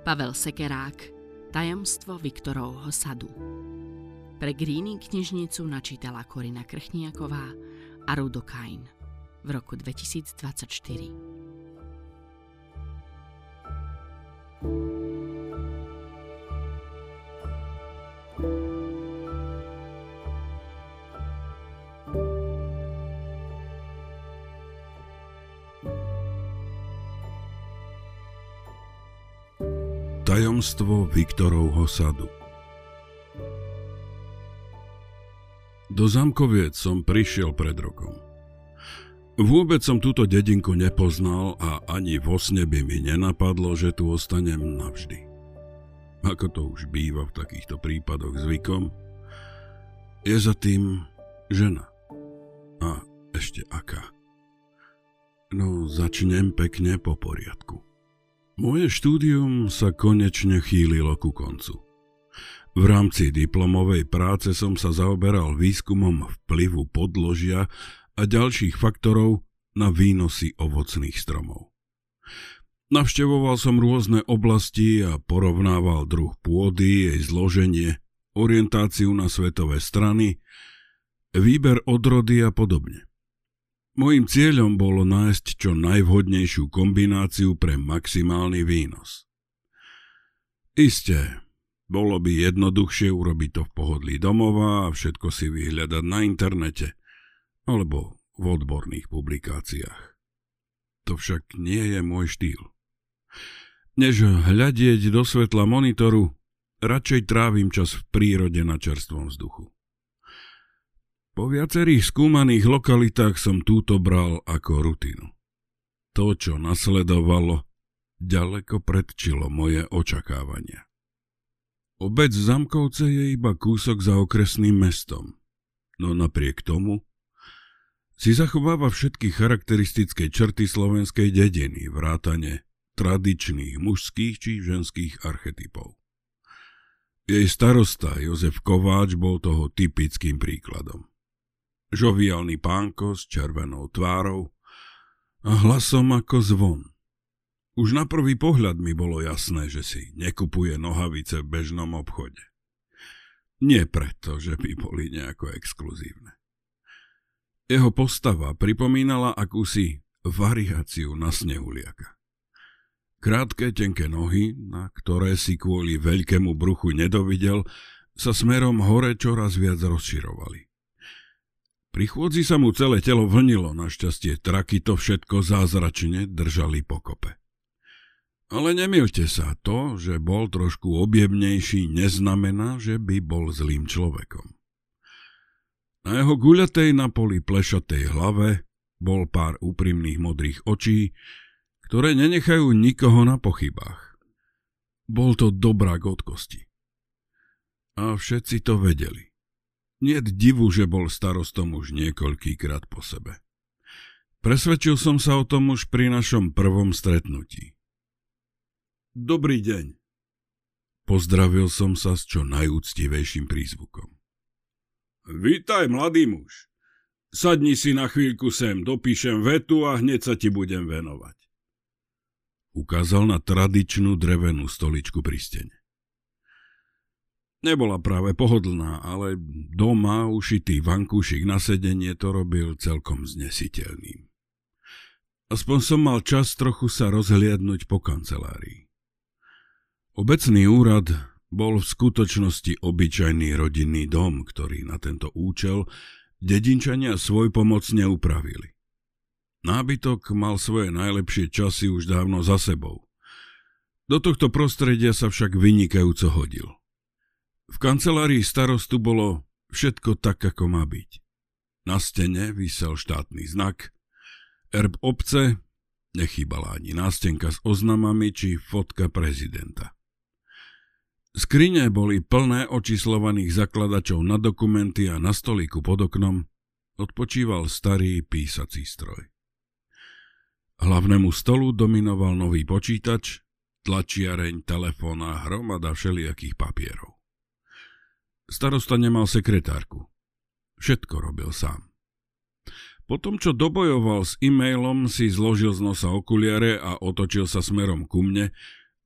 Pavel Sekerák, Tajomstvo Viktorovho sadu. Pre Greeny knižnicu načítala Korina Krchniaková a Rudo Kain v roku 2024. Tajomstvo Viktorovho sadu. Do Zamkoviec som prišiel pred rokom. Vôbec som túto dedinku nepoznal a ani vo sne by mi nenapadlo, že tu ostanem navždy. Ako to už býva v takýchto prípadoch zvykom, je za tým žena. A ešte aká. No, začnem pekne po poriadku. Moje štúdium sa konečne chýlilo ku koncu. V rámci diplomovej práce som sa zaoberal výskumom vplyvu podložia a ďalších faktorov na výnosy ovocných stromov. Navštevoval som rôzne oblasti a porovnával druh pôdy, jej zloženie, orientáciu na svetové strany, výber odrody a podobne. Mojím cieľom bolo nájsť čo najvhodnejšiu kombináciu pre maximálny výnos. Isté, bolo by jednoduchšie urobiť to v pohodlí domova a všetko si vyhľadať na internete alebo v odborných publikáciách. To však nie je môj štýl. Než hľadieť do svetla monitoru, radšej trávim čas v prírode na čerstvom vzduchu. Po viacerých skúmaných lokalitách som túto bral ako rutinu. To, čo nasledovalo, ďaleko predčilo moje očakávania. Obec Zamkovce je iba kúsok za okresným mestom, no napriek tomu si zachováva všetky charakteristické črty slovenskej dediny, vrátane tradičných mužských či ženských archetypov. Jej starosta Jozef Kováč bol toho typickým príkladom. Žoviálny pánko s červenou tvárou a hlasom ako zvon. Už na prvý pohľad mi bolo jasné, že si nekupuje nohavice v bežnom obchode. Nie preto, že by boli nejako exkluzívne. Jeho postava pripomínala akúsi variáciu na snehuliaka. Krátke, tenké nohy, na ktoré si kvôli veľkému bruchu nedovidel, sa smerom hore čoraz viac rozširovali. Pri chôdzi sa mu celé telo vlnilo, našťastie traky to všetko zázračne držali pokope. Ale nemýlte sa, to, že bol trošku objemnejší, neznamená, že by bol zlým človekom. Na jeho guľatej na poli plešatej hlave bol pár úprimných modrých očí, ktoré nenechajú nikoho na pochybách. Bol to dobrák od kosti. A všetci to vedeli. Niet divu, že bol starostom už niekoľkýkrát po sebe. Presvedčil som sa o tom už pri našom prvom stretnutí. Dobrý deň. Pozdravil som sa s čo najúctivejším prízvukom. Vítaj, mladý muž. Sadni si na chvíľku sem, dopíšem vetu a hneď sa ti budem venovať. Ukázal na tradičnú drevenú stoličku pri stene. Nebola práve pohodlná, ale doma ušitý vankúšik na sedenie to robil celkom znesiteľným. Aspoň som mal čas trochu sa rozhliadnuť po kancelárii. Obecný úrad bol v skutočnosti obyčajný rodinný dom, ktorý na tento účel dedinčania svojpomocne upravili. Nábytok mal svoje najlepšie časy už dávno za sebou. Do tohto prostredia sa však vynikajúco hodil. V kancelárii starostu bolo všetko tak, ako má byť. Na stene visel štátny znak, erb obce, nechýbala ani nástenka s oznamami či fotka prezidenta. Skrine boli plné očíslovaných zakladačov na dokumenty a na stolíku pod oknom odpočíval starý písací stroj. Hlavnému stolu dominoval nový počítač, tlačiareň, telefón a hromada všelijakých papierov. Starosta nemal sekretárku. Všetko robil sám. Potom, čo dobojoval s e-mailom, si zložil z nosa okuliare a otočil sa smerom ku mne,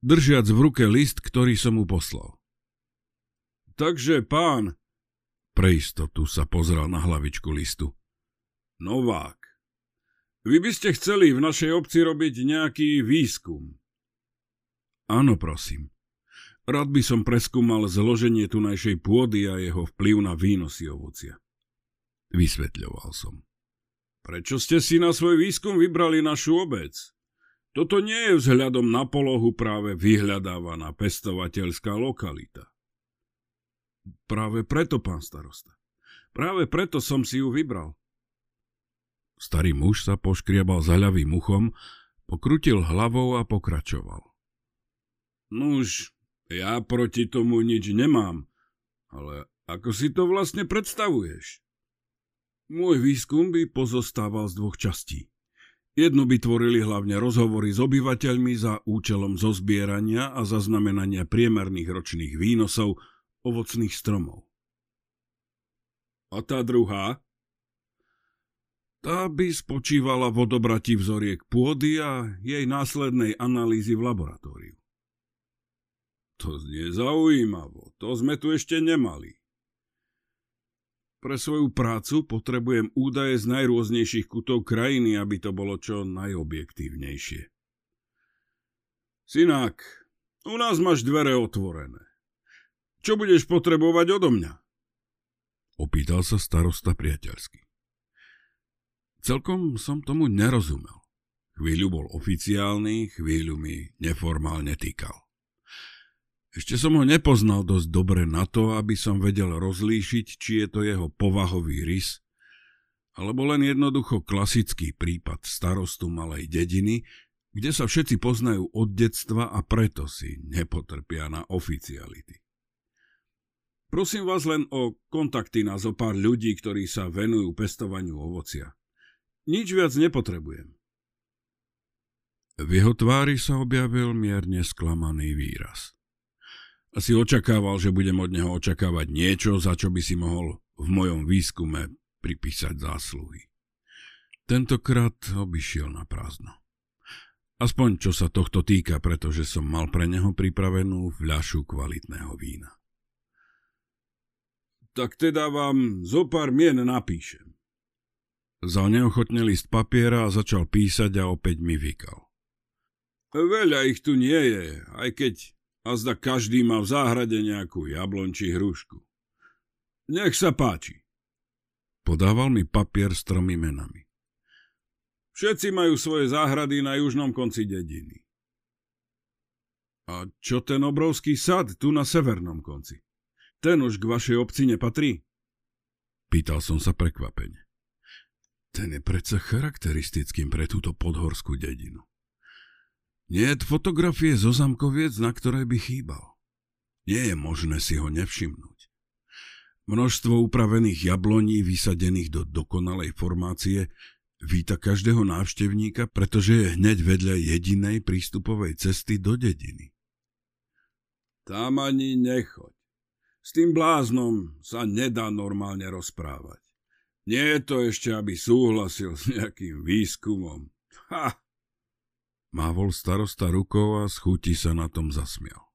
držiac v ruke list, ktorý som mu poslal. Takže, pán, pre istotu sa pozrel na hlavičku listu. Novák, vy by ste chceli v našej obci robiť nejaký výskum? Áno, prosím. Rád by som preskúmal zloženie tunajšej pôdy a jeho vplyv na výnosy ovocia. Vysvetľoval som. Prečo ste si na svoj výskum vybrali našu obec? Toto nie je vzhľadom na polohu práve vyhľadávaná pestovateľská lokalita. Práve preto, pán starosta. Práve preto som si ju vybral. Starý muž sa poškriabal zaľavým uchom, pokrutil hlavou a pokračoval. Nuž, ja proti tomu nič nemám, ale ako si to vlastne predstavuješ? Môj výskum by pozostával z 2 častí. Jednu by tvorili hlavne rozhovory s obyvateľmi za účelom zozbierania a zaznamenania priemerných ročných výnosov ovocných stromov. A tá druhá? Tá by spočívala v odobratí vzoriek pôdy a jej následnej analýzy v laboratóriu. To znie zaujímavo, to sme tu ešte nemali. Pre svoju prácu potrebujem údaje z najrôznejších kútov krajiny, aby to bolo čo najobjektívnejšie. Synák, u nás máš dvere otvorené. Čo budeš potrebovať odo mňa? Opýtal sa starosta priateľsky. Celkom som tomu nerozumel. Chvíľu bol oficiálny, chvíľu mi neformálne týkal. Ešte som ho nepoznal dosť dobre na to, aby som vedel rozlíšiť, či je to jeho povahový rys, alebo len jednoducho klasický prípad starostu malej dediny, kde sa všetci poznajú od detstva a preto si nepotrpia na oficiality. Prosím vás len o kontakty na zo pár ľudí, ktorí sa venujú pestovaniu ovocia. Nič viac nepotrebujem. V jeho tvári sa objavil mierne sklamaný výraz. Asi očakával, že budem od neho očakávať niečo, za čo by si mohol v mojom výskume pripísať zásluhy. Tentokrát obišiel na prázdno. Aspoň čo sa tohto týka, pretože som mal pre neho pripravenú fľašu kvalitného vína. Tak teda vám zo pár mien napíšem. Vzal neochotne list papiera a začal písať a opäť mi vykal. Veľa ich tu nie je, aj keď azda každý má v záhrade nejakú jablon či hrušku. Nech sa páči. Podával mi papier s 3 menami. Všetci majú svoje záhrady na južnom konci dediny. A čo ten obrovský sad tu na severnom konci? Ten už k vašej obci nepatrí? Pýtal som sa prekvapene. Ten je predsa charakteristickým pre túto podhorskú dedinu. Nie je fotografie zo Zamkoviec, na ktorej by chýbal. Nie je možné si ho nevšimnúť. Množstvo upravených jabloní vysadených do dokonalej formácie víta každého návštevníka, pretože je hneď vedľa jedinej prístupovej cesty do dediny. Tam ani nechoď. S tým bláznom sa nedá normálne rozprávať. Nie je to ešte, aby súhlasil s nejakým výskumom. Ha! Mávol starosta rukou a z chuti sa na tom zasmial.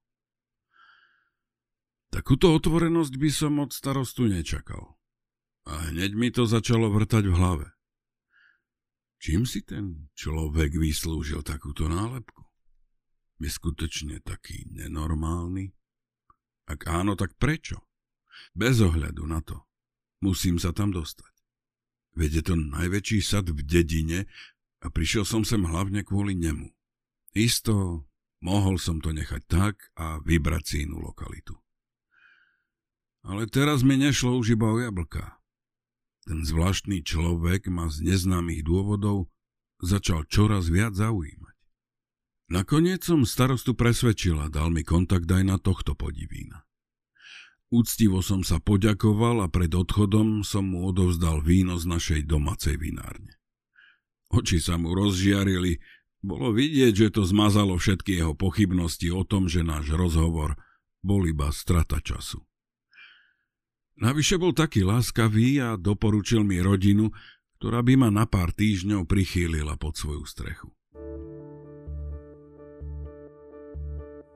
Takúto otvorenosť by som od starostu nečakal. A hneď mi to začalo vrtať v hlave. Čím si ten človek vyslúžil takúto nálepku? Je skutočne taký nenormálny? Ak áno, tak prečo? Bez ohľadu na to. Musím sa tam dostať. Veď je to najväčší sad v dedine a prišiel som sem hlavne kvôli nemu. Isto, mohol som to nechať tak a vybrať si inú lokalitu. Ale teraz mi nešlo už iba o jablká. Ten zvláštny človek ma z neznámych dôvodov začal čoraz viac zaujímať. Nakoniec som starostu presvedčil a dal mi kontakt aj na tohto podivína. Úctivo som sa poďakoval a pred odchodom som mu odovzdal víno z našej domácej vinárne. Oči sa mu rozžiarili, bolo vidieť, že to zmazalo všetky jeho pochybnosti o tom, že náš rozhovor bol iba strata času. Navyše bol taký láskavý a doporučil mi rodinu, ktorá by ma na pár týždňov prichýlila pod svoju strechu.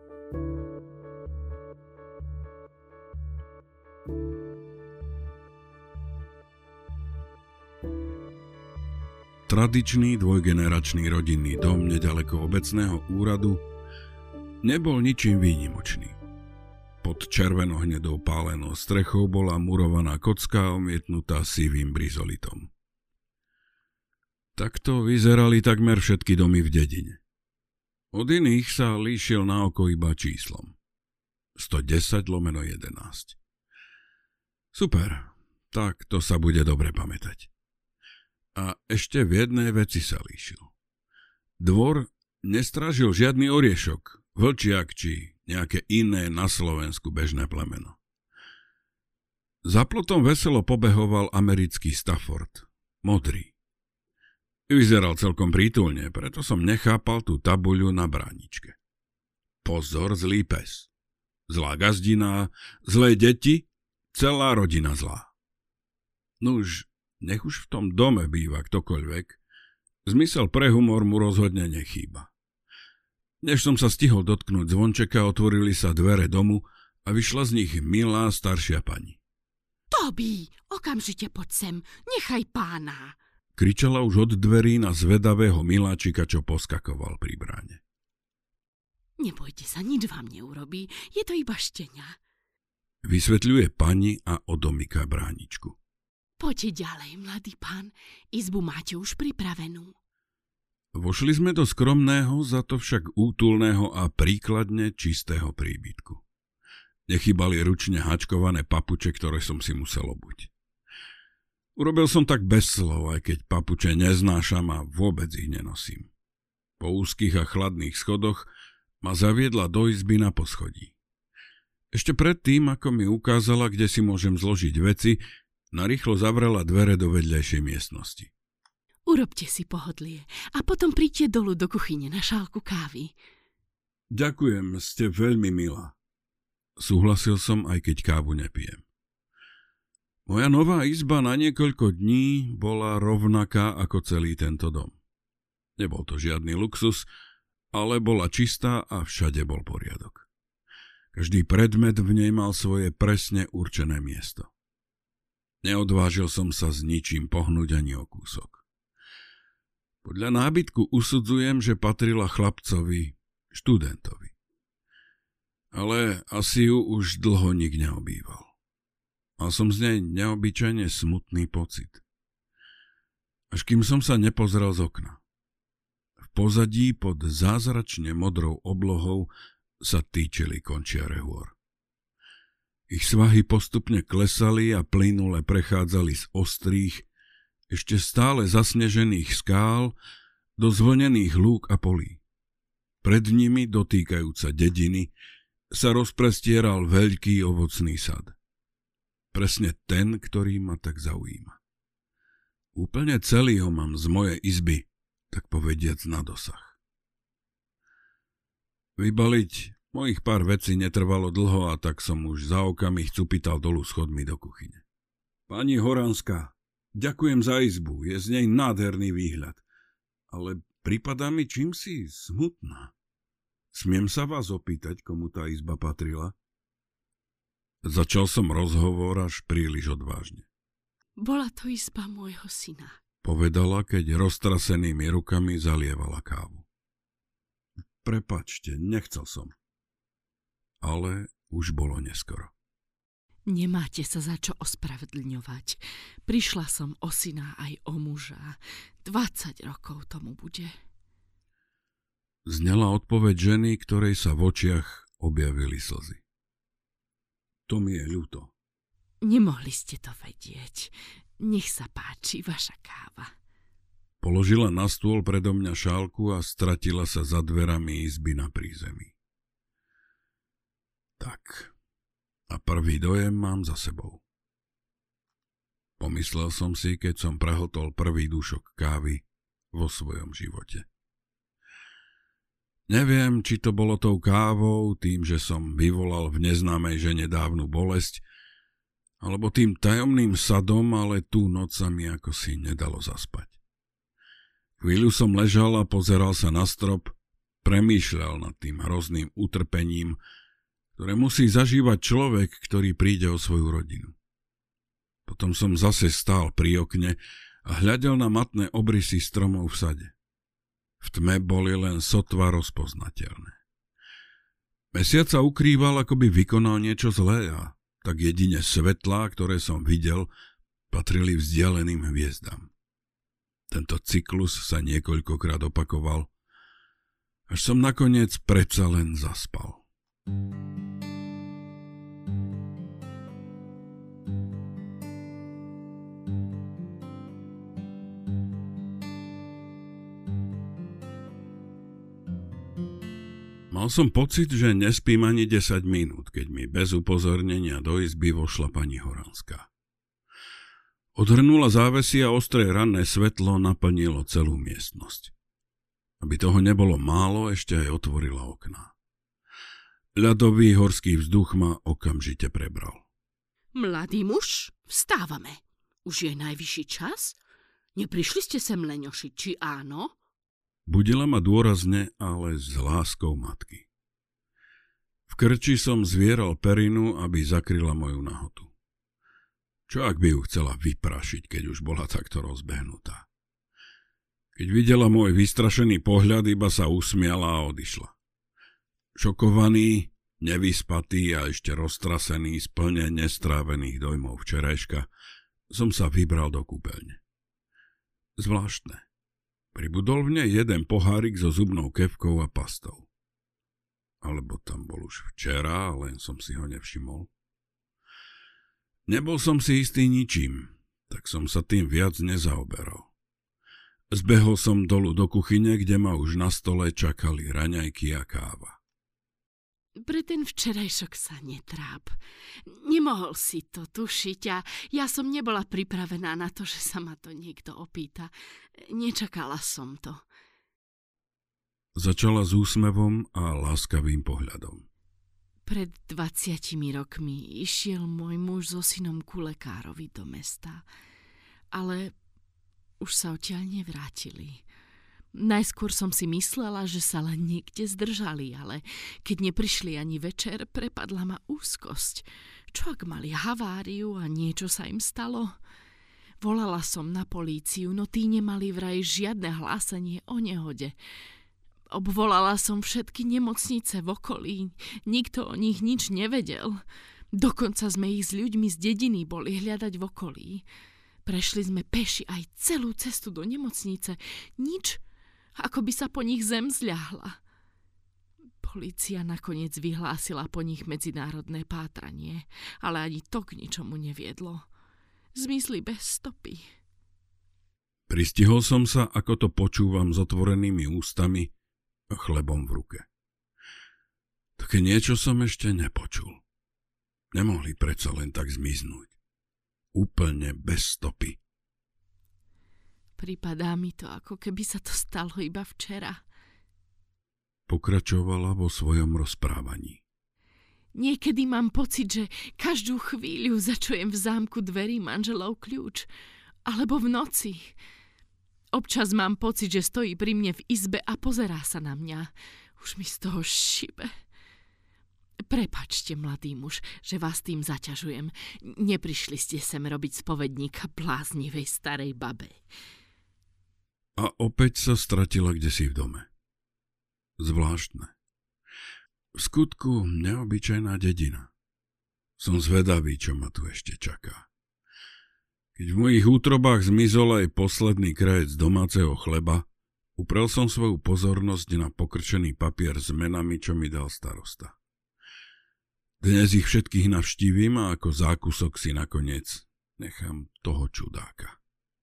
tradičný dvojgeneračný rodinný dom neďaleko obecného úradu nebol ničím výnimočný. Pod červeno-hnedou pálenou strechou bola murovaná kocka omietnutá sivým brizolitom. Takto vyzerali takmer všetky domy v dedine. Od iných sa líšil na oko iba číslom. 110/11. Super, tak to sa bude dobre pamätať. A ešte v jednej veci sa líšil. Dvor nestražil žiadny oriešok, vlčiak či nejaké iné na Slovensku bežné plemeno. Za plotom veselo pobehoval americký Stafford, modrý. Vyzeral celkom prítulne, preto som nechápal tú tabuľu na bráničke. Pozor, zlý pes. Zlá gazdina, zlé deti, celá rodina zlá. Nuž, nech už v tom dome býva ktokoľvek, zmysel pre humor mu rozhodne nechýba. Než som sa stihol dotknúť zvončeka, otvorili sa dvere domu a vyšla z nich milá staršia pani. Toby, okamžite poď sem, nechaj pána. Kričala už od dverí na zvedavého miláčika, čo poskakoval pri bráne. Nebojte sa, nič vám neurobí, je to iba štenia. Vysvetľuje pani a odomyká bráničku. Poďte ďalej, mladý pán, izbu máte už pripravenú. Vošli sme do skromného, za to však útulného a príkladne čistého príbytku. Nechybali ručne hačkované papuče, ktoré som si musel obuť. Urobil som tak bez slov, aj keď papuče neznášam a vôbec ich nenosím. Po úzkých a chladných schodoch ma zaviedla do izby na poschodí. Ešte predtým, ako mi ukázala, kde si môžem zložiť veci, narýchlo zavrela dvere do vedľajšej miestnosti. Urobte si pohodlie a potom príďte dolu do kuchyne na šálku kávy. Ďakujem, ste veľmi milá. Súhlasil som, aj keď kávu nepijem. Moja nová izba na niekoľko dní bola rovnaká ako celý tento dom. Nebol to žiadny luxus, ale bola čistá a všade bol poriadok. Každý predmet v nej mal svoje presne určené miesto. Neodvážil som sa s ničím pohnúť ani o kúsok. Podľa nábytku usudzujem, že patrila chlapcovi, študentovi. Ale asi ju už dlho nik neobýval. Mal som z nej neobyčajne smutný pocit. Až kým som sa nepozrel z okna. V pozadí pod zázračne modrou oblohou sa týčili končiare hôr. Ich svahy postupne klesali a plynule prechádzali z ostrých, ešte stále zasnežených skál do zvlnených lúk a polí. Pred nimi, dotýkajúca dediny, sa rozprestieral veľký ovocný sad. Presne ten, ktorý ma tak zaujíma. Úplne celý ho mám z mojej izby, tak povediac na dosah. Vybaliť mojich pár vecí netrvalo dlho a tak som už za okamih cupital dolu schodmi do kuchyne. Pani Horanská, ďakujem za izbu, je z nej nádherný výhľad, ale pripadá mi čímsi smutná. Smiem sa vás opýtať, komu tá izba patrila? Začal som rozhovor až príliš odvážne. Bola to izba môjho syna, povedala, keď roztrasenými rukami zalievala kávu. Prepačte, nechcel som. Ale už bolo neskoro. Nemáte sa za čo ospravedlňovať. Prišla som o syna aj o muža. 20 rokov tomu bude. Znela odpoveď ženy, ktorej sa v očiach objavili slzy. To mi je ľúto. Nemohli ste to vedieť. Nech sa páči vaša káva. Položila na stôl predo mňa šálku a stratila sa za dverami izby na prízemí. Tak, a prvý dojem mám za sebou. Pomyslel som si, keď som prehltol prvý dúšok kávy vo svojom živote. Neviem, či to bolo tou kávou, tým, že som vyvolal v neznámej žene dávnu bolesť, alebo tým tajomným sadom, ale tú noc sa mi ako si nedalo zaspať. Chvíľu som ležal a pozeral sa na strop, premýšľal nad tým hrozným utrpením, ktoré musí zažívať človek, ktorý príde o svoju rodinu. Potom som zase stál pri okne a hľadel na matné obrysy stromov v sade. V tme boli len sotva rozpoznateľné. Mesiac sa ukrýval, ako by vykonal niečo zlé a tak jedine svetlá, ktoré som videl, patrili vzdialeným hviezdam. Tento cyklus sa niekoľkokrát opakoval, až som nakoniec predsa len zaspal. Mal som pocit, že nespím ani 10 minút, keď mi bez upozornenia do izby vošla pani Horanská. Odhrnula závesy a ostré ranné svetlo naplnilo celú miestnosť. Aby toho nebolo málo, ešte aj otvorila okná. Ľadový horský vzduch ma okamžite prebral. Mladý muž, vstávame. Už je najvyšší čas? Neprišli ste sem leňošiť, či áno? Budila ma dôrazne, ale s láskou matky. V krči som zvieral perinu, aby zakryla moju nahotu. Čo ak by ju chcela vyprašiť, keď už bola takto rozbehnutá? Keď videla môj vystrašený pohľad, iba sa usmiala a odišla. Šokovaný, nevyspatý a ešte roztrasený z plne nestrávených dojmov včerajška, som sa vybral do kúpeľne. Zvláštne. Pribudol v nej jeden pohárik so zubnou kefkou a pastou. Alebo tam bol už včera, len som si ho nevšimol. Nebol som si istý ničím, tak som sa tým viac nezaoberal. Zbehol som dolu do kuchyne, kde ma už na stole čakali raňajky a káva. Pre ten včerajšok sa netráp. Nemohol si to tušiť a ja som nebola pripravená na to, že sa ma to niekto opýta. Nečakala som to. Začala s úsmevom a láskavým pohľadom. Pred 20 rokmi išiel môj muž so synom ku lekárovi do mesta, ale už sa odtiaľ nevrátili. Najskôr som si myslela, že sa len niekde zdržali, ale keď neprišli ani večer, prepadla ma úzkosť. Čo ak mali haváriu a niečo sa im stalo? Volala som na políciu, no tí nemali vraj žiadne hlásenie o nehode. Obvolala som všetky nemocnice v okolí, nikto o nich nič nevedel. Dokonca sme ich s ľuďmi z dediny boli hľadať v okolí. Prešli sme peši aj celú cestu do nemocnice. Nič, ako by sa po nich zem zľahla. Polícia nakoniec vyhlásila po nich medzinárodné pátranie, ale ani to k ničomu neviedlo. Zmizli bez stopy. Pristihol som sa, ako to počúvam s otvorenými ústami a chlebom v ruke. Také niečo som ešte nepočul. Nemohli predsa len tak zmiznúť. Úplne bez stopy. Pripadá mi to, ako keby sa to stalo iba včera. Pokračovala vo svojom rozprávaní. Niekedy mám pocit, že každú chvíľu začujem v zámku dverí manželov kľúč. Alebo v noci. Občas mám pocit, že stojí pri mne v izbe a pozerá sa na mňa. Už mi z toho šibe. Prepáčte, mladý muž, že vás tým zaťažujem. Neprišli ste sem robiť spovedníka bláznivej starej babe. A opäť sa stratila kdesi v dome. Zvláštne. V skutku neobyčajná dedina. Som zvedavý, čo ma tu ešte čaká. Keď v mojich útrobách zmizol aj posledný krajec domáceho chleba, uprel som svoju pozornosť na pokrčený papier s menami, čo mi dal starosta. Dnes ich všetkých navštívim a ako zákusok si nakoniec nechám toho čudáka.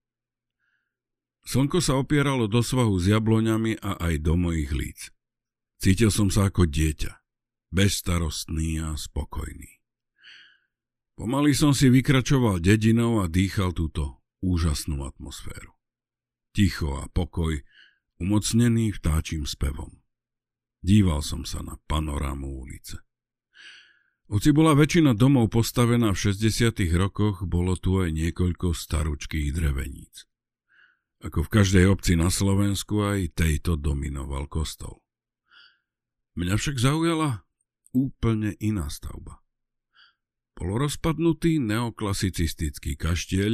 Slnko sa opieralo do svahu s jabloňami a aj do mojich líc. Cítil som sa ako dieťa, bezstarostný a spokojný. Pomaly som si vykračoval dedinou a dýchal túto úžasnú atmosféru. Ticho a pokoj, umocnený vtáčim spevom. Díval som sa na panorámu ulice. Hoci bola väčšina domov postavená v 60. rokoch, bolo tu aj niekoľko staručkých dreveníc. Ako v každej obci na Slovensku, aj tejto dominoval kostol. Mňa však zaujala úplne iná stavba. Polorozpadnutý neoklasicistický kaštieľ,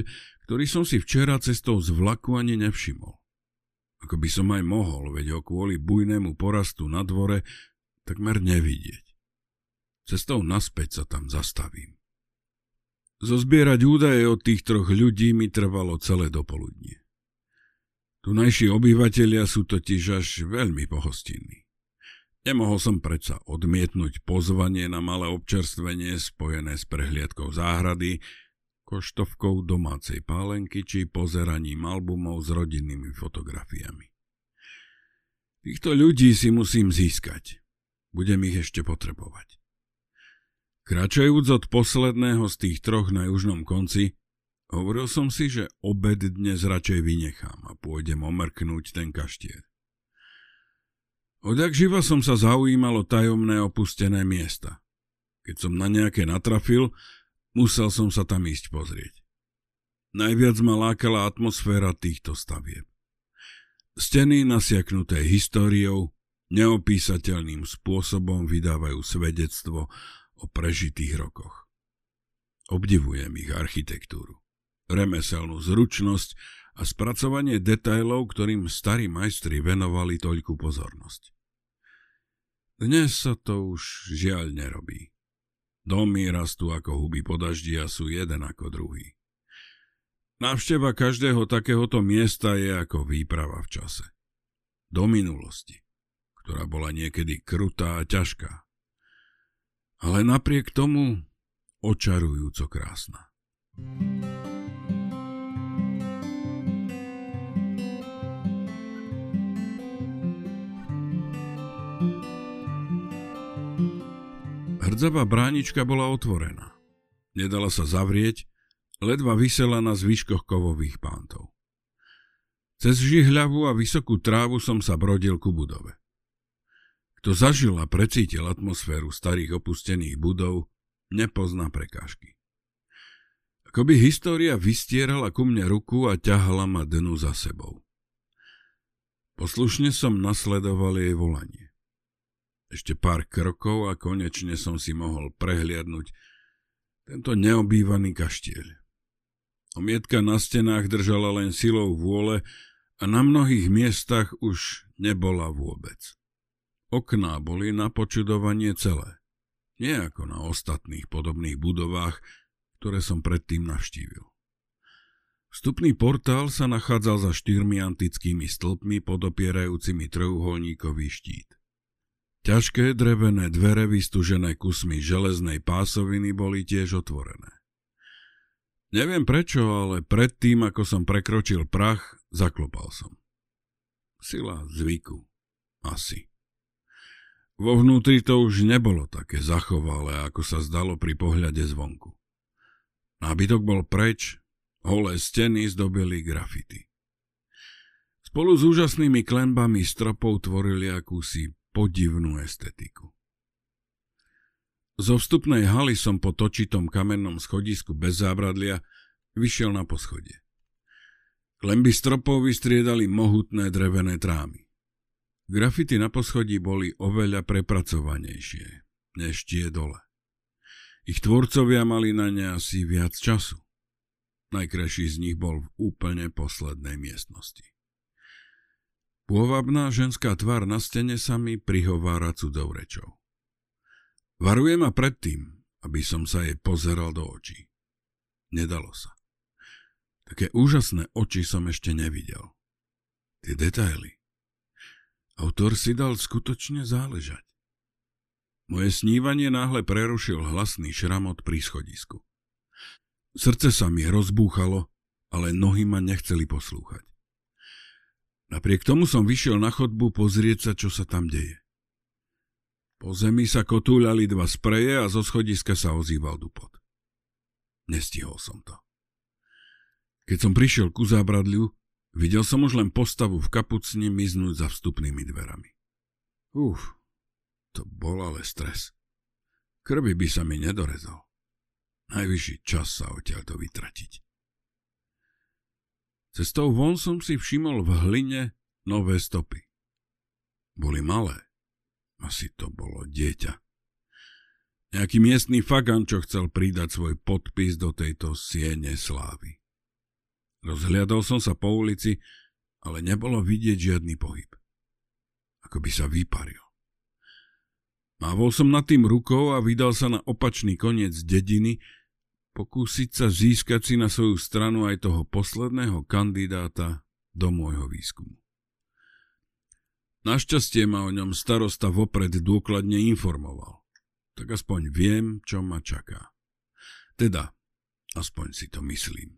ktorý som si včera cestou z vlaku ani nevšimol. Ako by som aj mohol, veď ho kvôli bujnému porastu na dvore takmer nevidieť. Cestou naspäť sa tam zastavím. Zozbierať údaje od tých troch ľudí mi trvalo celé dopoludnie. Tunajší obyvatelia sú totiž až veľmi pohostinní. Nemohol som predsa odmietnúť pozvanie na malé občerstvenie spojené s prehliadkou záhrady, koštovkou domácej pálenky či pozeraním albumov s rodinnými fotografiami. Týchto ľudí si musím získať. Budem ich ešte potrebovať. Kráčajúc od posledného z tých troch na južnom konci, hovoril som si, že obed dnes radšej vynechám a pôjdem omrknúť ten kaštiel. Odjak živa som sa zaujímal o tajomné opustené miesta. Keď som na nejaké natrafil, musel som sa tam ísť pozrieť. Najviac ma lákala atmosféra týchto stavieb. Steny nasiaknuté históriou, neopísateľným spôsobom vydávajú svedectvo o prežitých rokoch. Obdivujem ich architektúru, remeselnú zručnosť a spracovanie detailov, ktorým starí majstri venovali toľkú pozornosť. Dnes sa to už žiaľ nerobí. Domy rastú ako huby po daždi a sú jeden ako druhý. Návšteva každého takéhoto miesta je ako výprava v čase. Do minulosti, ktorá bola niekedy krutá a ťažká. Ale napriek tomu očarujúco krásna. Hrdzavá bránička bola otvorená. Nedala sa zavrieť, ledva visela na zvyškoch kovových pántov. Cez žihľavú a vysokú trávu som sa brodil ku budove. Kto zažil a precítil atmosféru starých opustených budov, nepozná prekážky. Akoby história vystierala ku mne ruku a ťahala ma dnu za sebou. Poslušne som nasledoval jej volanie. Ešte pár krokov a konečne som si mohol prehliadnuť tento neobývaný kaštieľ. Omietka na stenách držala len silou vôle a na mnohých miestach už nebola vôbec. Okná boli na počudovanie celé, nie ako na ostatných podobných budovách, ktoré som predtým navštívil. Vstupný portál sa nachádzal za 4 antickými stĺpmi podopierajúcimi trojuholníkový štít. Ťažké drevené dvere vystúžené kusmi železnej pásoviny boli tiež otvorené. Neviem prečo, ale predtým, ako som prekročil prach, zaklopal som. Sila zvyku. Asi. Vo vnútri to už nebolo také zachovalé, ako sa zdalo pri pohľade zvonku. Nábytok bol preč, holé steny zdobili grafity. Spolu s úžasnými klenbami stropov tvorili akúsi podivnú estetiku. Zo vstupnej haly som po točitom kamennom schodisku bez zábradlia vyšiel na poschodie. Klenby stropov vystriedali mohutné drevené trámy. Grafity na poschodí boli oveľa prepracovanejšie, než tie dole. Ich tvorcovia mali na ne asi viac času. Najkrajší z nich bol v úplne poslednej miestnosti. Pôvabná ženská tvár na stene sa mi prihovára cudzou rečou. Varuje ma predtým, aby som sa jej pozeral do očí. Nedalo sa. Také úžasné oči som ešte nevidel. Tie detaily. Autor si dal skutočne záležať. Moje snívanie náhle prerušil hlasný šramot pri schodisku. Srdce sa mi rozbúchalo, ale nohy ma nechceli poslúchať. Napriek tomu som vyšiel na chodbu pozrieť sa, čo sa tam deje. Po zemi sa kotúľali 2 spreje a zo schodiska sa ozýval dupot. Nestihol som to. Keď som prišiel ku zábradliu, videl som už len postavu v kapucni miznúť za vstupnými dverami. To bol ale stres. Krvi by sa mi nedorezal. Najvyšší čas sa odtiaľto vytratiť. Cestou von som si všimol v hline nové stopy. Boli malé. Asi to bolo dieťa. Nejaký miestny fagan, čo chcel pridať svoj podpis do tejto siene slávy. Rozhliadol som sa po ulici, ale nebolo vidieť žiadny pohyb. Ako by sa vyparil. Mávol som nad tým rukou a vydal sa na opačný koniec dediny, pokúsiť sa získať si na svoju stranu aj toho posledného kandidáta do môjho výskumu. Našťastie ma o ňom starosta vopred dôkladne informoval. Tak aspoň viem, čo ma čaká. Teda, aspoň si to myslím.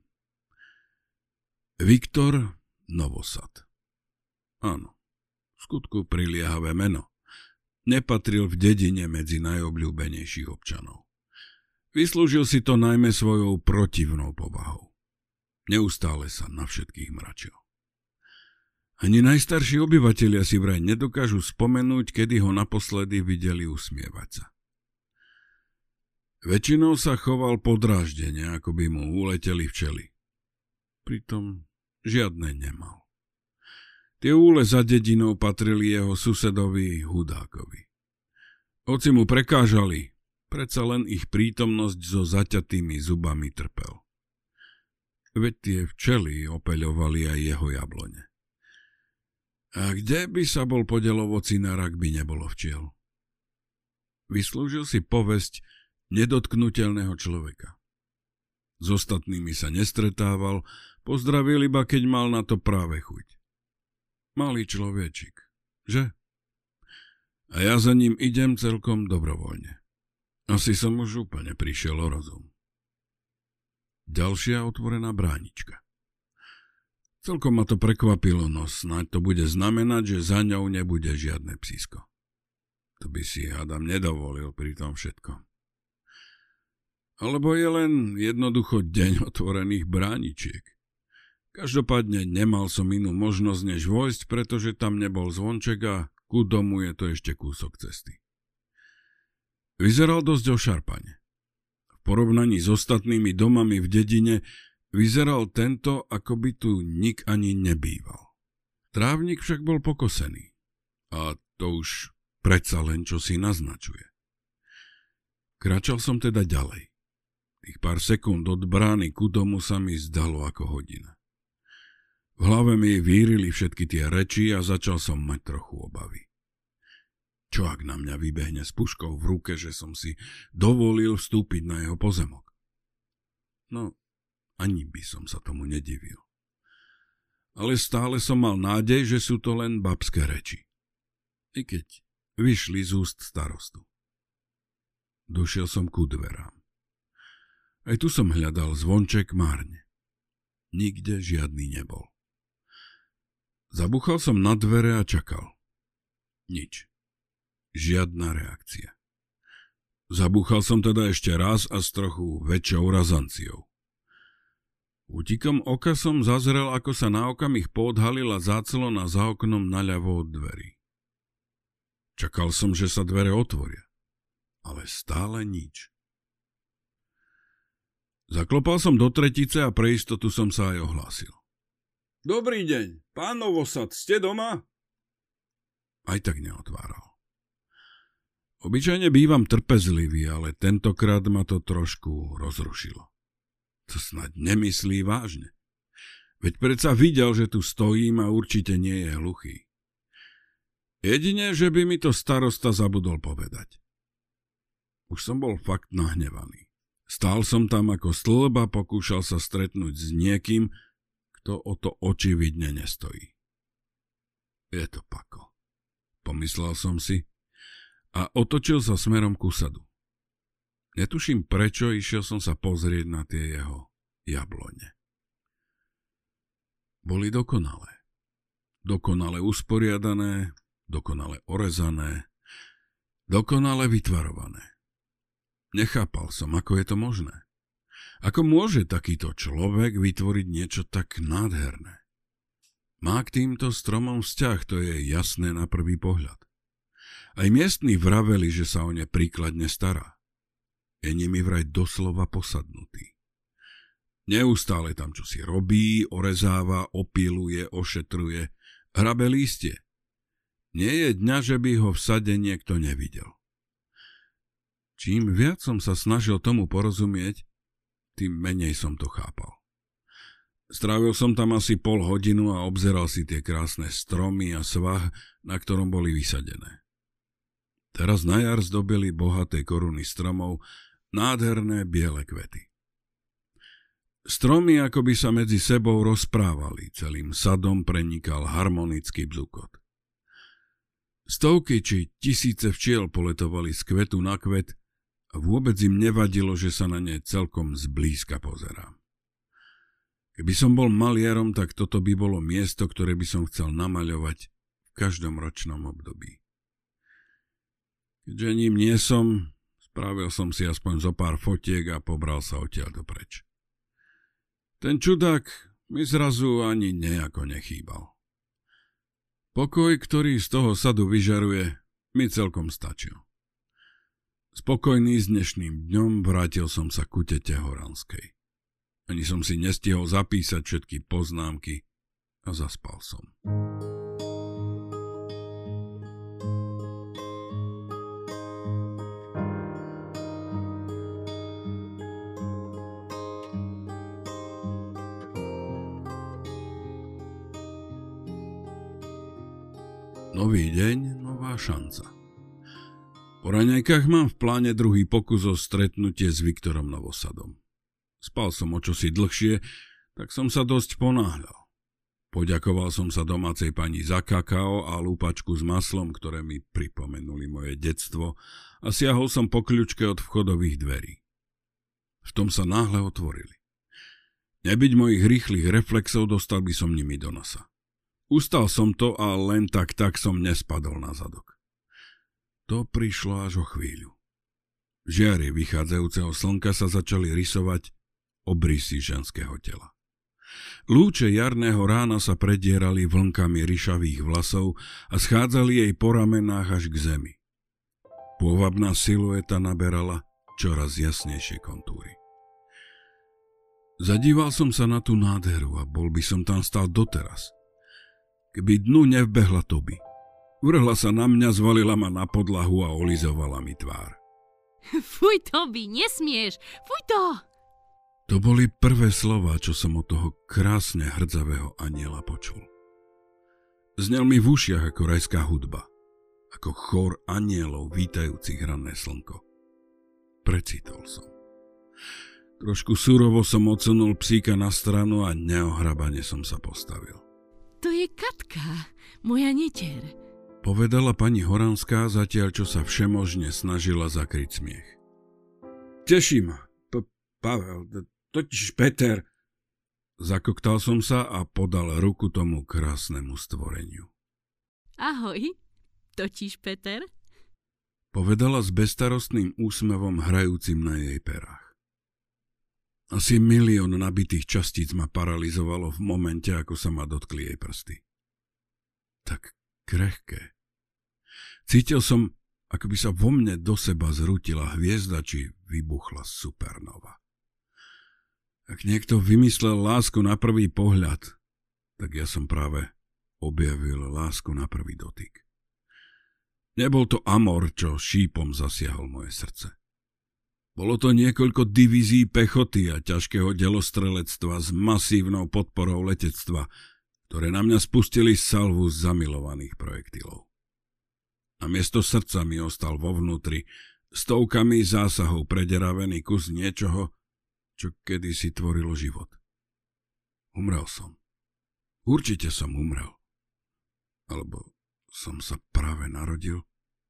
Viktor Novosad. Áno, v skutku priliehavé meno. Nepatril v dedine medzi najobľúbenejších občanov. Vyslúžil si to najmä svojou protivnou povahou. Neustále sa na všetkých mračil. Ani najstarší obyvatelia si vraj nedokážu spomenúť, kedy ho naposledy videli usmievať sa. Väčšinou sa choval podráždene, ako by mu uleteli včely. Pritom žiadne nemal. Tie úle za dedinou patrili jeho susedovi Hudákovi. Hoci mu prekážali, predsa len ich prítomnosť so zaťatými zubami trpel. Veď tie včely opeľovali aj jeho jablone. A kde by sa bol podiel ovocinár, ak by nebolo včiel? Vyslúžil si povesť nedotknuteľného človeka. S ostatnými sa nestretával, pozdravil iba, keď mal na to práve chuť. Malý človečik, že? A ja za ním idem celkom dobrovoľne. Asi som už úplne prišiel o rozum. Ďalšia otvorená bránička. Celkom ma to prekvapilo, no snáď to bude znamenať, že za ňou nebude žiadne psísko. To by si Adam nedovolil pri tom všetkom. Alebo je len jednoducho deň otvorených bráničiek. Každopádne nemal som inú možnosť než vojsť, pretože tam nebol zvonček a ku domu je to ešte kúsok cesty. Vyzeral dosť ošarpane. V porovnaní s ostatnými domami v dedine vyzeral tento, ako by tu nik ani nebýval. Trávnik však bol pokosený. A to už predsa len čo si naznačuje. Kračal som teda ďalej. Tých pár sekúnd od brány ku domu sa mi zdalo ako hodina. V hlave mi vírili všetky tie reči a začal som mať trochu obavy. Čo ak na mňa vybehne s puškou v ruke, že som si dovolil vstúpiť na jeho pozemok? No, ani by som sa tomu nedivil. Ale stále som mal nádej, že sú to len babské reči. I keď vyšli z úst starostu. Došiel som ku dverám. Aj tu som hľadal zvonček márne. Nikde žiadny nebol. Zabuchal som na dvere a čakal. Nič. Žiadna reakcia. Zabuchal som teda ešte raz a s trochu väčšou razanciou. Útikom oka som zazrel, ako sa na okamih poodhalila záclona za oknom naľavo od dverí. Čakal som, že sa dvere otvoria. Ale stále nič. Zaklopal som do tretice a pre istotu som sa aj ohlásil. Dobrý deň, pán Novosad, ste doma? Aj tak neotváral. Obyčajne bývam trpezlivý, ale tentokrát ma to trošku rozrušilo. To snad nemyslí vážne. Veď predsa videl, že tu stojím a určite nie je hluchý. Jedine, že by mi to starosta zabudol povedať. Už som bol fakt nahnevaný. Stál som tam ako stĺb a pokúšal sa stretnúť s niekým, kto o to očividne nestojí. Je to pako, pomyslel som si a otočil sa smerom ku sadu. Netuším prečo, išiel som sa pozrieť na tie jeho jablone. Boli dokonalé. Dokonale usporiadané, dokonale orezané, dokonale vytvarované. Nechápal som, ako je to možné. Ako môže takýto človek vytvoriť niečo tak nádherné? Má k týmto stromom vzťah, to je jasné na prvý pohľad. Aj miestni vraveli, že sa o ne príkladne stará. Je nimi vraj doslova posadnutý. Neustále tam čosi robí, orezáva, opiluje, ošetruje, hrabe lístie. Nie je dňa, že by ho v sade niekto nevidel. Čím viac som sa snažil tomu porozumieť, tým menej som to chápal. Strávil som tam asi pol hodinu a obzeral si tie krásne stromy a svah, na ktorom boli vysadené. Teraz na jar zdobili bohaté koruny stromov nádherné biele kvety. Stromy akoby sa medzi sebou rozprávali, celým sadom prenikal harmonický bzukot. Stovky či tisíce včiel poletovali z kvetu na kvet a vôbec im nevadilo, že sa na ne celkom zblízka pozerám. Keby som bol maliarom, tak toto by bolo miesto, ktoré by som chcel namaľovať v každom ročnom období. Keďže ním nie som, spravil som si aspoň zo pár fotiek a pobral sa odtiaľ dopreč. Ten čudák mi zrazu ani nejako nechýbal. Pokoj, ktorý z toho sadu vyžaruje, mi celkom stačil. Spokojný s dnešným dňom vrátil som sa ku tete Horanskej. Ani som si nestihol zapísať všetky poznámky a zaspal som. Nový deň, nová šanca. Po raňajkách mám v pláne druhý pokus o stretnutie s Viktorom Novosadom. Spal som o čosi dlhšie, tak som sa dosť ponáhľal. Poďakoval som sa domácej pani za kakao a lúpačku s maslom, ktoré mi pripomenuli moje detstvo, a siahol som po kľučke od vchodových dverí. V tom sa náhle otvorili. Nebyť mojich rýchlych reflexov, dostal by som nimi do nosa. Ustal som to a len tak som nespadol na zadok. To prišlo až o chvíľu. V žiari vychádzajúceho slnka sa začali rysovať obrysy ženského tela. Lúče jarného rána sa predierali vlnkami ryšavých vlasov a schádzali jej po ramenách až k zemi. Pôvabná silueta naberala čoraz jasnejšie kontúry. Zadíval som sa na tú nádheru a bol by som tam stál doteraz. Keby dnu nevbehla Toby. Vrhla sa na mňa, zvalila ma na podlahu a olizovala mi tvár. Fuj, Toby, nesmieš! Fuj to! To boli prvé slová, čo som od toho krásne hrdzavého aniela počul. Znel mi v ušiach ako rajská hudba, ako chór anielov vítajúcich ranné slnko. Precitol som. Trošku surovo som odsunul psíka na stranu a neohrabane som sa postavil. To je Katka, moja netier, povedala pani Horanská, zatiaľ čo sa všemožne snažila zakryť smiech. Teší ma, Pavel, totiž Peter. Zakoktal som sa a podal ruku tomu krásnemu stvoreniu. Ahoj, totiž Peter, povedala s bezstarostným úsmevom hrajúcim na jej perách. Asi 1 000 000 nabitých častíc ma paralyzovalo v momente, ako sa ma dotkli jej prsty. Tak krehké. Cítil som, ako by sa vo mne do seba zrútila hviezda, či vybuchla supernova. Ak niekto vymyslel lásku na prvý pohľad, tak ja som práve objavil lásku na prvý dotyk. Nebol to amor, čo šípom zasiahol moje srdce. Bolo to niekoľko divízií pechoty a ťažkého delostrelectva s masívnou podporou letectva, ktoré na mňa spustili salvu z zamilovaných projektilov. Namiesto srdca mi ostal vo vnútri stovkami zásahov prederavený kus niečoho, čo kedysi tvorilo život. Umrel som. Určite som umrel. Alebo som sa práve narodil.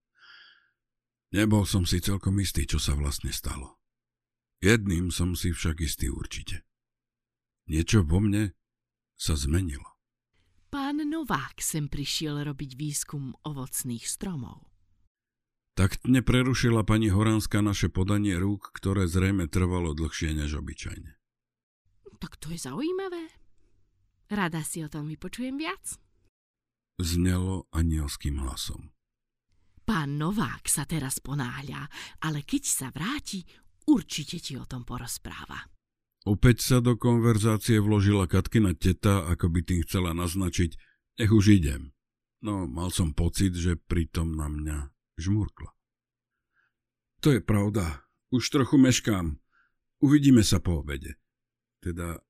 Nebol som si celkom istý, čo sa vlastne stalo. Jedným som si však istý určite. Niečo vo mne sa zmenilo. Pán Novák sem prišiel robiť výskum ovocných stromov. Taktne prerušila pani Horanská naše podanie rúk, ktoré zrejme trvalo dlhšie než obyčajne. Tak to je zaujímavé. Rada si o tom vypočujem viac. Znelo anielským hlasom. Pán Novák sa teraz ponáhľa, ale keď sa vráti, určite ti o tom porozpráva. Opäť sa do konverzácie vložila Katkina teta, ako by tým chcela naznačiť, nech už idem. No, mal som pocit, že pritom na mňa žmurkla. To je pravda, už trochu meškám. Uvidíme sa po obede. Teda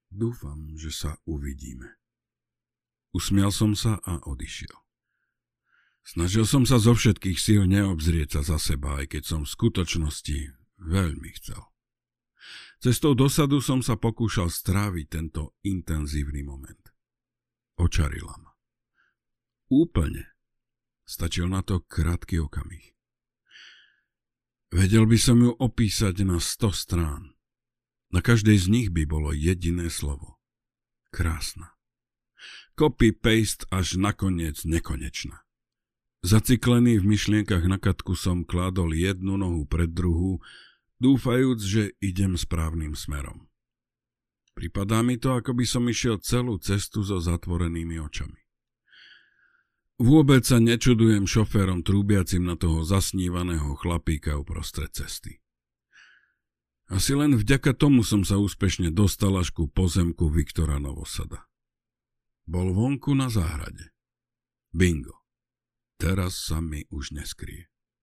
Dúfam, že sa uvidíme. Usmial som sa a odišiel. Snažil som sa zo všetkých síl neobzrieť sa za seba, aj keď som v skutočnosti veľmi chcel. Cestou do sadu som sa pokúšal stráviť tento intenzívny moment. Očarila ma. Úplne. Stačil na to krátky okamih. Vedel by som ju opísať na 100 strán. Na každej z nich by bolo jediné slovo. Krásna. Copy-paste až nakoniec nekonečná. Zaciklený v myšlienkach na katku som kládol jednu nohu pred druhú, dúfajúc, že idem správnym smerom. Pripadá mi to, ako by som išiel celú cestu so zatvorenými očami. Vôbec sa nečudujem šoférom trúbiacim na toho zasnívaného chlapíka uprostred cesty. Asi len vďaka tomu som sa úspešne dostal až ku pozemku Viktora Novosada. Bol vonku na záhrade. Bingo. Teraz sa mi už neskrie.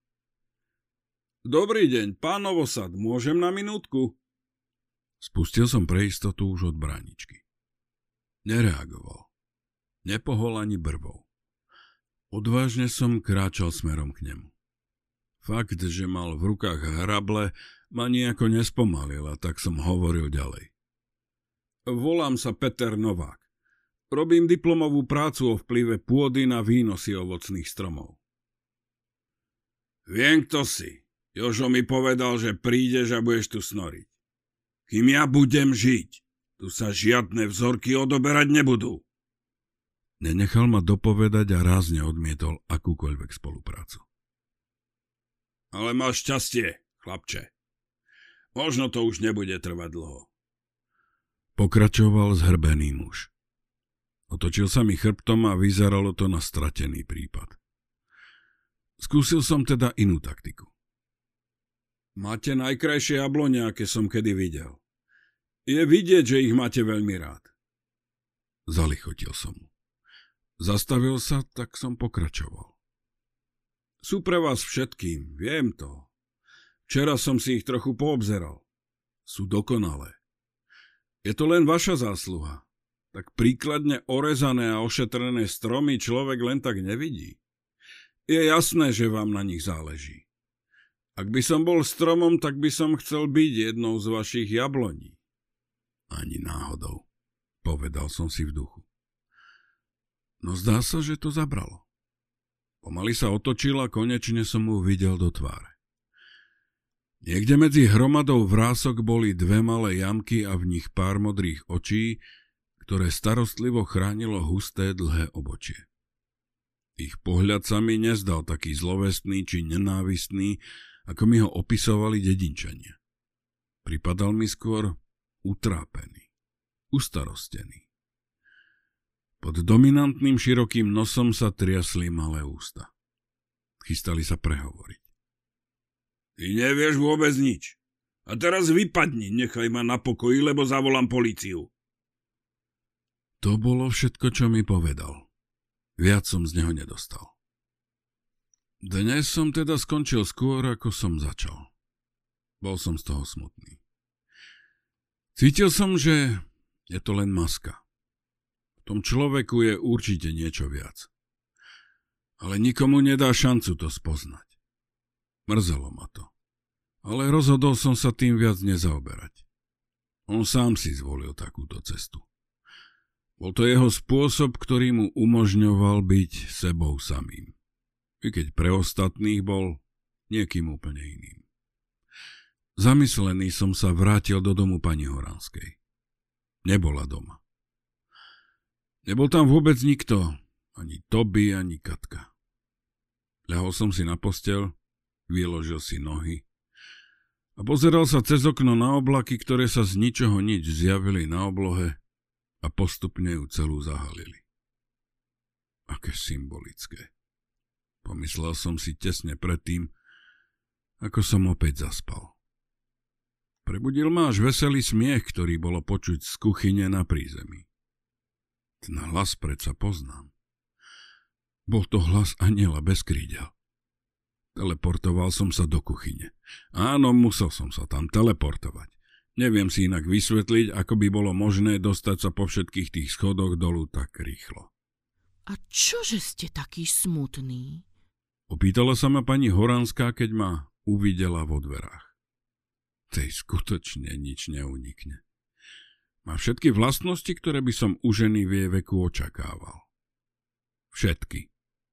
Dobrý deň, pán Novosad, môžem na minútku? Spustil som pre istotu už od bráničky. Nereagoval. Nepohol ani brvou. Odvážne som kráčal smerom k nemu. Fakt, že mal v rukách hrable, ma nejako nespomalil, a tak som hovoril ďalej. Volám sa Peter Novák. Robím diplomovú prácu o vplyve pôdy na výnosy ovocných stromov. Viem, kto si. Jožo mi povedal, že prídeš a budeš tu snoriť. Kým ja budem žiť, tu sa žiadne vzorky odoberať nebudú. Nenechal ma dopovedať a rázne odmietol akúkoľvek spoluprácu. Ale máš šťastie, chlapče. Možno to už nebude trvať dlho. Pokračoval zhrbený muž. Otočil sa mi chrbtom a vyzeralo to na stratený prípad. Skúsil som teda inú taktiku. Máte najkrajšie jablone, aké som kedy videl. Je vidieť, že ich máte veľmi rád. Zalichotil som mu. Zastavil sa, tak som pokračoval. Sú pre vás všetkým, viem to. Včera som si ich trochu poobzeral. Sú dokonalé. Je to len vaša zásluha. Tak príkladne orezané a ošetrené stromy človek len tak nevidí. Je jasné, že vám na nich záleží. Ak by som bol stromom, tak by som chcel byť jednou z vašich jabloní. Ani náhodou, povedal som si v duchu. No zdá sa, že to zabralo. Pomaly sa otočil a konečne som mu videl do tváre. Niekde medzi hromadou vrások boli dve malé jamky a v nich pár modrých očí, ktoré starostlivo chránilo husté dlhé obočie. Ich pohľad sa mi nezdal taký zlovestný či nenávistný, ako mi ho opisovali dedinčania. Pripadal mi skôr utrápený, ustarostený. Pod dominantným širokým nosom sa triasli malé ústa. Chystali sa prehovoriť. Ty nevieš vôbec nič. A teraz vypadni, nechaj ma na pokoji, lebo zavolám políciu. To bolo všetko, čo mi povedal. Viac som z neho nedostal. Dnes som teda skončil skôr, ako som začal. Bol som z toho smutný. Cítil som, že je to len maska. V tom človeku je určite niečo viac. Ale nikomu nedá šancu to spoznať. Mrzelo ma to. Ale rozhodol som sa tým viac nezaoberať. On sám si zvolil takúto cestu. Bol to jeho spôsob, ktorý mu umožňoval byť sebou samým. I keď pre ostatných bol niekým úplne iným. Zamyslený som sa vrátil do domu pani Horanskej. Nebola doma. Nebol tam vôbec nikto, ani Toby, ani Katka. Ľahol som si na posteľ, vyložil si nohy a pozeral sa cez okno na oblaky, ktoré sa z ničoho nič zjavili na oblohe a postupne ju celú zahalili. Aké symbolické. Pomyslel som si tesne predtým, ako som opäť zaspal. Prebudil ma až veselý smiech, ktorý bolo počuť z kuchyne na prízemí. Ten hlas predsa poznám. Bol to hlas anjela bez krídel. Teleportoval som sa do kuchyne. Áno, musel som sa tam teleportovať. Neviem si inak vysvetliť, ako by bolo možné dostať sa po všetkých tých schodoch dolu tak rýchlo. A čože ste taký smutný? Opýtala sa ma pani Horanská, keď ma uvidela vo dverách. Tej skutočne nič neunikne. Má všetky vlastnosti, ktoré by som u ženy v jej veku očakával. Všetky.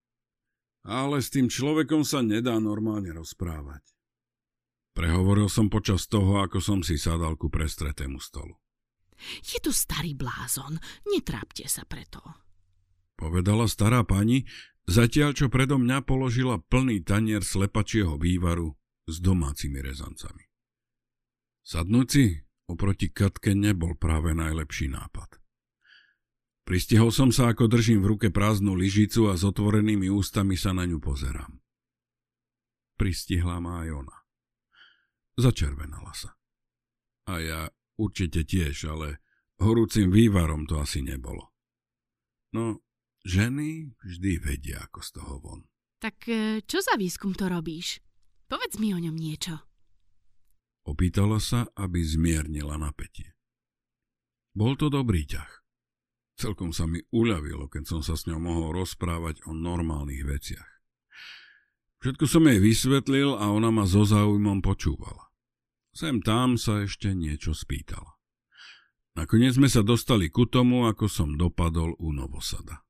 Ale s tým človekom sa nedá normálne rozprávať. Prehovoril som počas toho, ako som si sadal ku prestretému stolu. Je to starý blázon, netrápte sa preto. Povedala stará pani, zatiaľ čo predo mňa položila plný tanier slepačieho vývaru s domácimi rezancami. Sadnúť si oproti Katke nebol práve najlepší nápad. Pristihol som sa, ako držím v ruke prázdnu lyžicu a s otvorenými ústami sa na ňu pozerám. Pristihla ma aj ona. Začervenala sa. A ja určite tiež, ale horúcim vývarom to asi nebolo. No, ženy vždy vedia, ako z toho von. Tak čo za výskum to robíš? Povedz mi o ňom niečo. Opýtala sa, aby zmiernila napätie. Bol to dobrý ťah. Celkom sa mi uľavilo, keď som sa s ňou mohol rozprávať o normálnych veciach. Všetko som jej vysvetlil a ona ma so záujmom počúvala. Sem tam sa ešte niečo spýtala. Nakoniec sme sa dostali ku tomu, ako som dopadol u Novosada.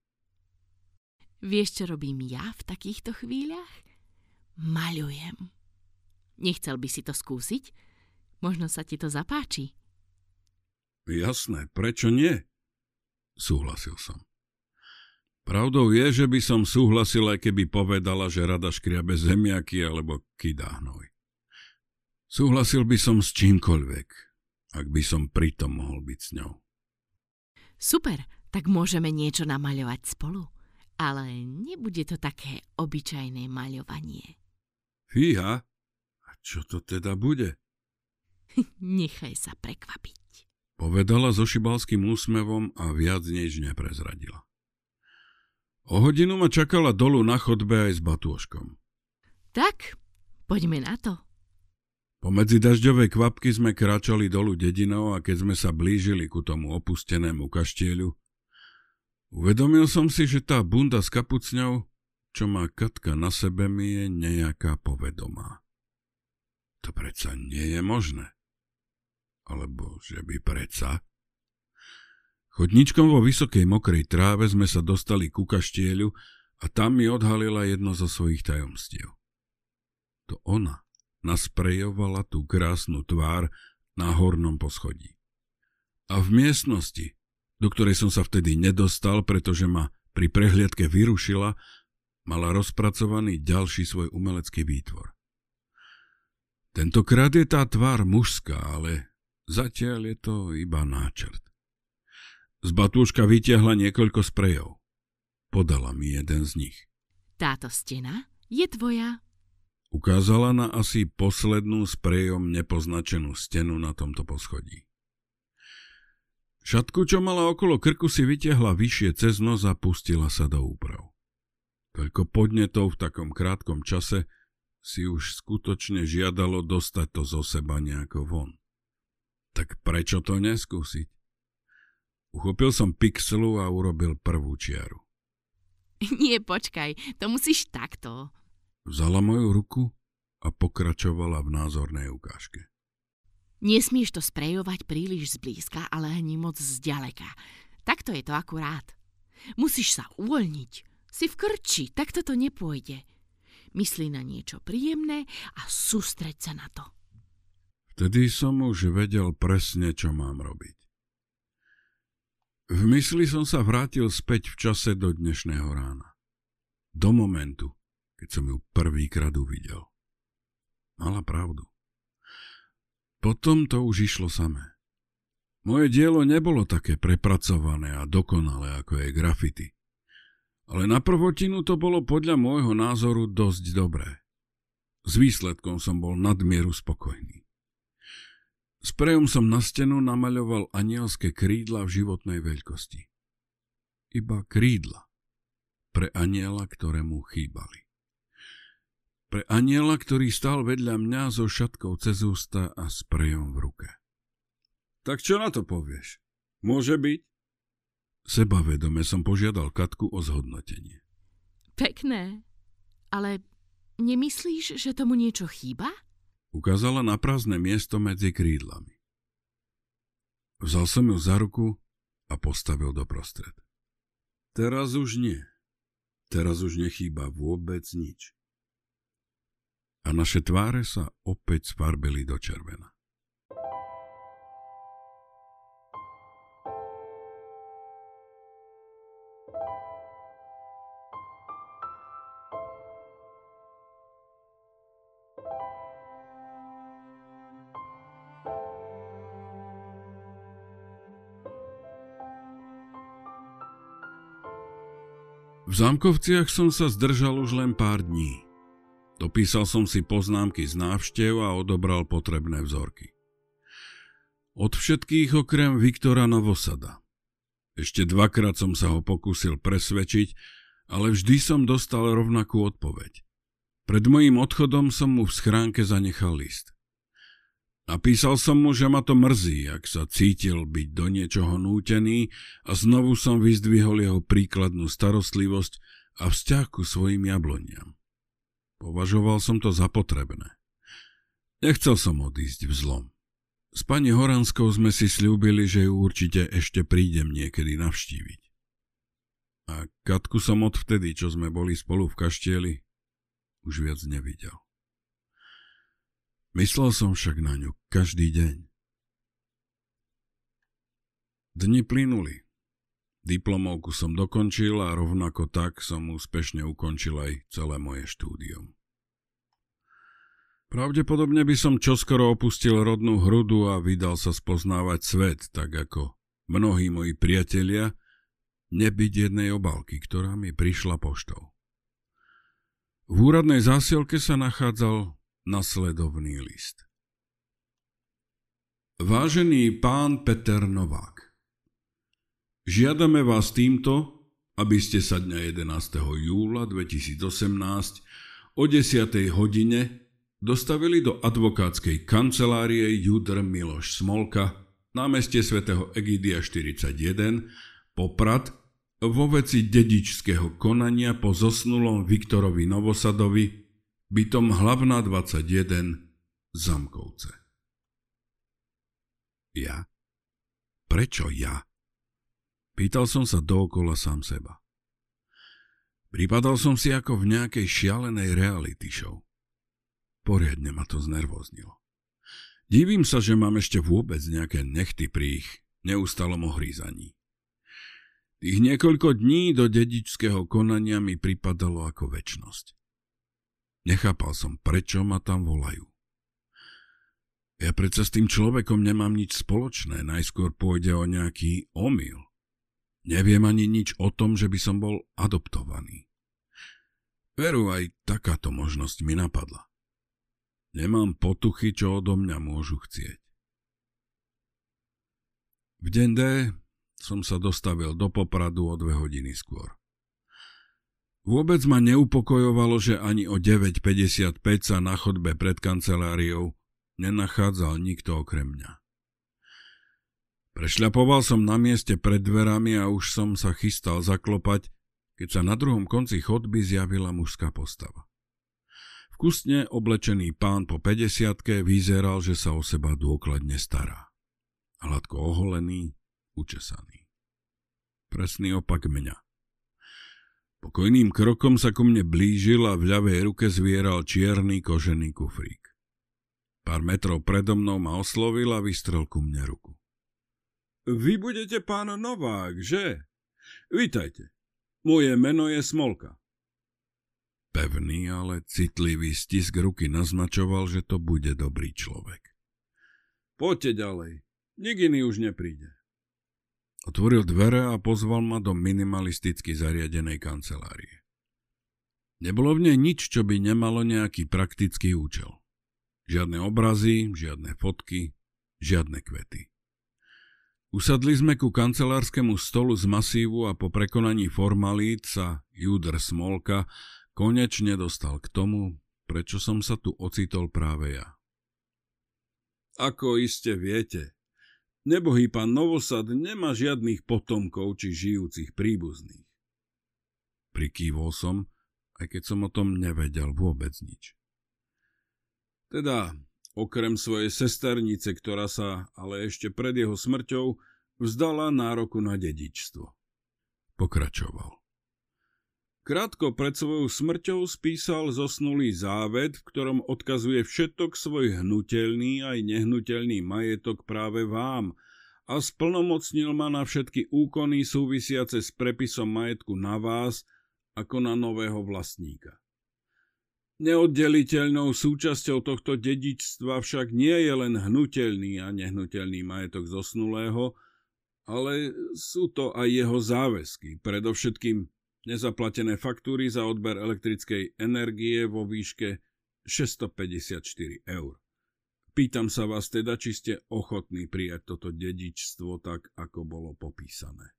Vieš, čo robím ja v takýchto chvíľach? Maľujem. Nechcel by si to skúsiť? Možno sa ti to zapáči. Jasné, prečo nie? Súhlasil som. Pravdou je, že by som súhlasil, aj keby povedala, že rada škriabe zemiaky alebo kydá hnoj. Súhlasil by som s čímkoľvek, ak by som pritom mohol byť s ňou. Super, tak môžeme niečo namaľovať spolu. Ale nebude to také obyčajné maľovanie. Fíha, a čo to teda bude? Nechaj sa prekvapiť. Povedala so šibalským úsmevom a viac nič neprezradila. O hodinu ma čakala dolu na chodbe aj s batôžkom. Tak, poďme na to. Pomedzi dažďovej kvapky sme kráčali dolu dedinou a keď sme sa blížili ku tomu opustenému kaštieľu, uvedomil som si, že tá bunda s kapucňou, čo má Katka na sebe, mi je nejaká povedomá. To predsa nie je možné. Alebo že by predsa... Chodníčkom vo vysokej mokrej tráve sme sa dostali ku kaštieľu a tam mi odhalila jedno zo svojich tajomstiev. To ona nasprejovala tú krásnu tvár na hornom poschodí. A v miestnosti, do ktorej som sa vtedy nedostal, pretože ma pri prehliadke vyrušila, mala rozpracovaný ďalší svoj umelecký výtvor. Tentokrát je tá tvár mužská, ale zatiaľ je to iba náčrt. Z batúška vytiahla niekoľko sprejov. Podala mi jeden z nich. Táto stena je tvoja. Ukázala na asi poslednú sprejom nepoznačenú stenu na tomto poschodí. Šatku, čo mala okolo krku, si vytiahla vyššie cez nos a pustila sa do úprav. Toľko podnetov v takom krátkom čase si už skutočne žiadalo dostať to zo seba nejako von. Tak prečo to neskúsiť? Uchopil som pixelu a urobil prvú čiaru. Nie, počkaj, to musíš takto. Vzala moju ruku a pokračovala v názornej ukážke. Nesmieš to sprejovať príliš zblízka, ale ani moc zďaleka. Takto je to akurát. Musíš sa uvoľniť. Si v krči, takto to nepôjde. Myslí na niečo príjemné a sústreď sa na to. Vtedy som už vedel presne, čo mám robiť. V mysli som sa vrátil späť v čase do dnešného rána. Do momentu, keď som ju prvýkrát uvidel. Mala pravdu. Potom to už išlo samé. Moje dielo nebolo také prepracované a dokonalé, ako je graffiti. Ale na prvotinu to bolo podľa môjho názoru dosť dobré. S výsledkom som bol nadmieru spokojný. Sprejom som na stenu namaľoval anielské krídla v životnej veľkosti. Iba krídla. Pre aniela, ktorému chýbali. Pre aniela, ktorý stál vedľa mňa so šatkou cez ústa a sprejom v ruke. Tak čo na to povieš? Môže byť? Sebavedome som požiadal Katku o zhodnotenie. Pekné, ale nemyslíš, že tomu niečo chýba? Ukázala na prázdne miesto medzi krídlami. Vzal som ju za ruku a postavil doprostred. Teraz už nie. Teraz už nechýba vôbec nič. A naše tváre sa opäť sfarbili do červena. V Zámkovciach som sa zdržal už len pár dní. Dopísal som si poznámky z návštev a odobral potrebné vzorky. Od všetkých okrem Viktora Novosada. Ešte dvakrát som sa ho pokúsil presvedčiť, ale vždy som dostal rovnakú odpoveď. Pred mojím odchodom som mu v schránke zanechal list. Napísal som mu, že ma to mrzí, ak sa cítil byť do niečoho nútený, a znovu som vyzdvihol jeho príkladnú starostlivosť a vzťah ku svojim jabloniam. Považoval som to za potrebné. Nechcel som odísť v zlom. S pani Horanskou sme si sľúbili, že ju určite ešte prídem niekedy navštíviť. A Katku som odvtedy, čo sme boli spolu v kaštieli, už viac nevidel. Myslel som však na ňu každý deň. Dni plynuli. Diplomovku som dokončil a rovnako tak som úspešne ukončil aj celé moje štúdium. Pravdepodobne by som čoskoro opustil rodnú hrudu a vydal sa spoznávať svet, tak ako mnohí moji priatelia, nebyť jednej obálky, ktorá mi prišla poštou. V úradnej zásielke sa nachádzal nasledovný list. Vážený pán Peter Novák, žiadame vás týmto, aby ste sa dňa 11. júla 2018 o 10. hodine dostavili do advokátskej kancelárie Judr Miloš Smolka, námestie svätého Egidia 41, Poprad, vo veci dedičského konania po zosnulom Viktorovi Novosadovi, bytom Hlavná 21, Zámkovce. Ja? Prečo ja? Pýtal som sa dookola sám seba. Pripadal som si ako v nejakej šialenej reality show. Poriadne ma to znervóznilo. Divím sa, že mám ešte vôbec nejaké nechty pri ich neustálom ohrízaní. Tých niekoľko dní do dedičského konania mi pripadalo ako večnosť. Nechápal som, prečo ma tam volajú. Ja predsa s tým človekom nemám nič spoločné, najskôr pôjde o nejaký omyl. Neviem ani nič o tom, že by som bol adoptovaný. Veru, aj takáto možnosť mi napadla. Nemám potuchy, čo odo mňa môžu chcieť. V deň D som sa dostavil do Popradu o 2 hodiny skôr. Vôbec ma neupokojovalo, že ani o 9:55 sa na chodbe pred kanceláriou nenachádzal nikto okrem mňa. Prešľapoval som na mieste pred dverami a už som sa chystal zaklopať, keď sa na druhom konci chodby zjavila mužská postava. Vkusne oblečený pán po 50-ke vyzeral, že sa o seba dôkladne stará. Hladko oholený, učesaný. Presný opak mňa. Pokojným krokom sa ku mne blížil a v ľavej ruke zvieral čierny kožený kufrík. Pár metrov predo mnou ma oslovil a vystrel ku mne ruku. Vy budete pán Novák, že? Vítajte. Moje meno je Smolka. Pevný, ale citlivý stisk ruky naznačoval, že to bude dobrý človek. Poďte ďalej. Nik iný už nepríde. Otvoril dvere a pozval ma do minimalisticky zariadenej kancelárie. Nebolo v nej nič, čo by nemalo nejaký praktický účel. Žiadne obrazy, žiadne fotky, žiadne kvety. Usadli sme ku kancelárskému stolu z masívu a po prekonaní formalít sa Judr Smolka konečne dostal k tomu, prečo som sa tu ocitol práve ja. Ako iste viete, Nebohý pán Novosad nemá žiadnych potomkov či žijúcich príbuzných. Prikývol som, aj keď som o tom nevedel vôbec nič. Teda, okrem svojej sesternice, ktorá sa ale ešte pred jeho smrťou vzdala nároku na dedičstvo. Pokračoval. Krátko pred svojou smrťou spísal zosnulý záved, v ktorom odkazuje všetok svoj hnuteľný aj nehnuteľný majetok práve vám a splnomocnil ma na všetky úkony súvisiace s prepisom majetku na vás ako na nového vlastníka. Neoddeliteľnou súčasťou tohto dedičstva však nie je len hnuteľný a nehnuteľný majetok zosnulého, ale sú to aj jeho záväzky, predovšetkým nezaplatené faktúry za odber elektrickej energie vo výške 654 eur. Pýtam sa vás teda, či ste ochotní prijať toto dedičstvo tak, ako bolo popísané.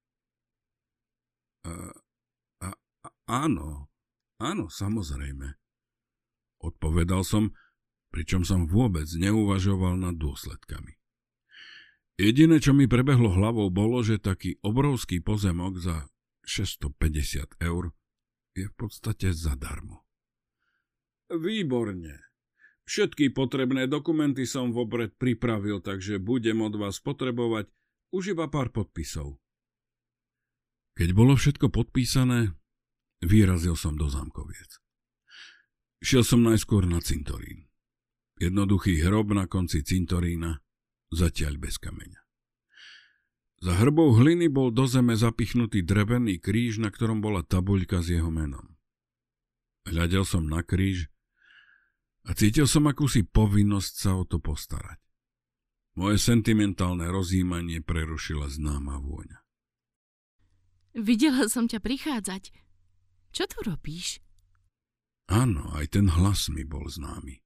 Áno, samozrejme. Odpovedal som, pričom som vôbec neuvažoval nad dôsledkami. Jediné, čo mi prebehlo hlavou, bolo, že taký obrovský pozemok za 650 eur je v podstate zadarmo. Výborne. Všetky potrebné dokumenty som vopred pripravil, takže budem od vás potrebovať už iba pár podpisov. Keď bolo všetko podpísané, vyrazil som do Zámkoviec. Šiel som najskôr na cintorín. Jednoduchý hrob na konci cintorína, zatiaľ bez kameňa. Za hrbou hliny bol do zeme zapichnutý drevený kríž, na ktorom bola tabuľka s jeho menom. Hľadel som na kríž a cítil som akúsi povinnosť sa o to postarať. Moje sentimentálne rozjímanie prerušila známa vôňa. Videla som ťa prichádzať. Čo tu robíš? Áno, aj ten hlas mi bol známy.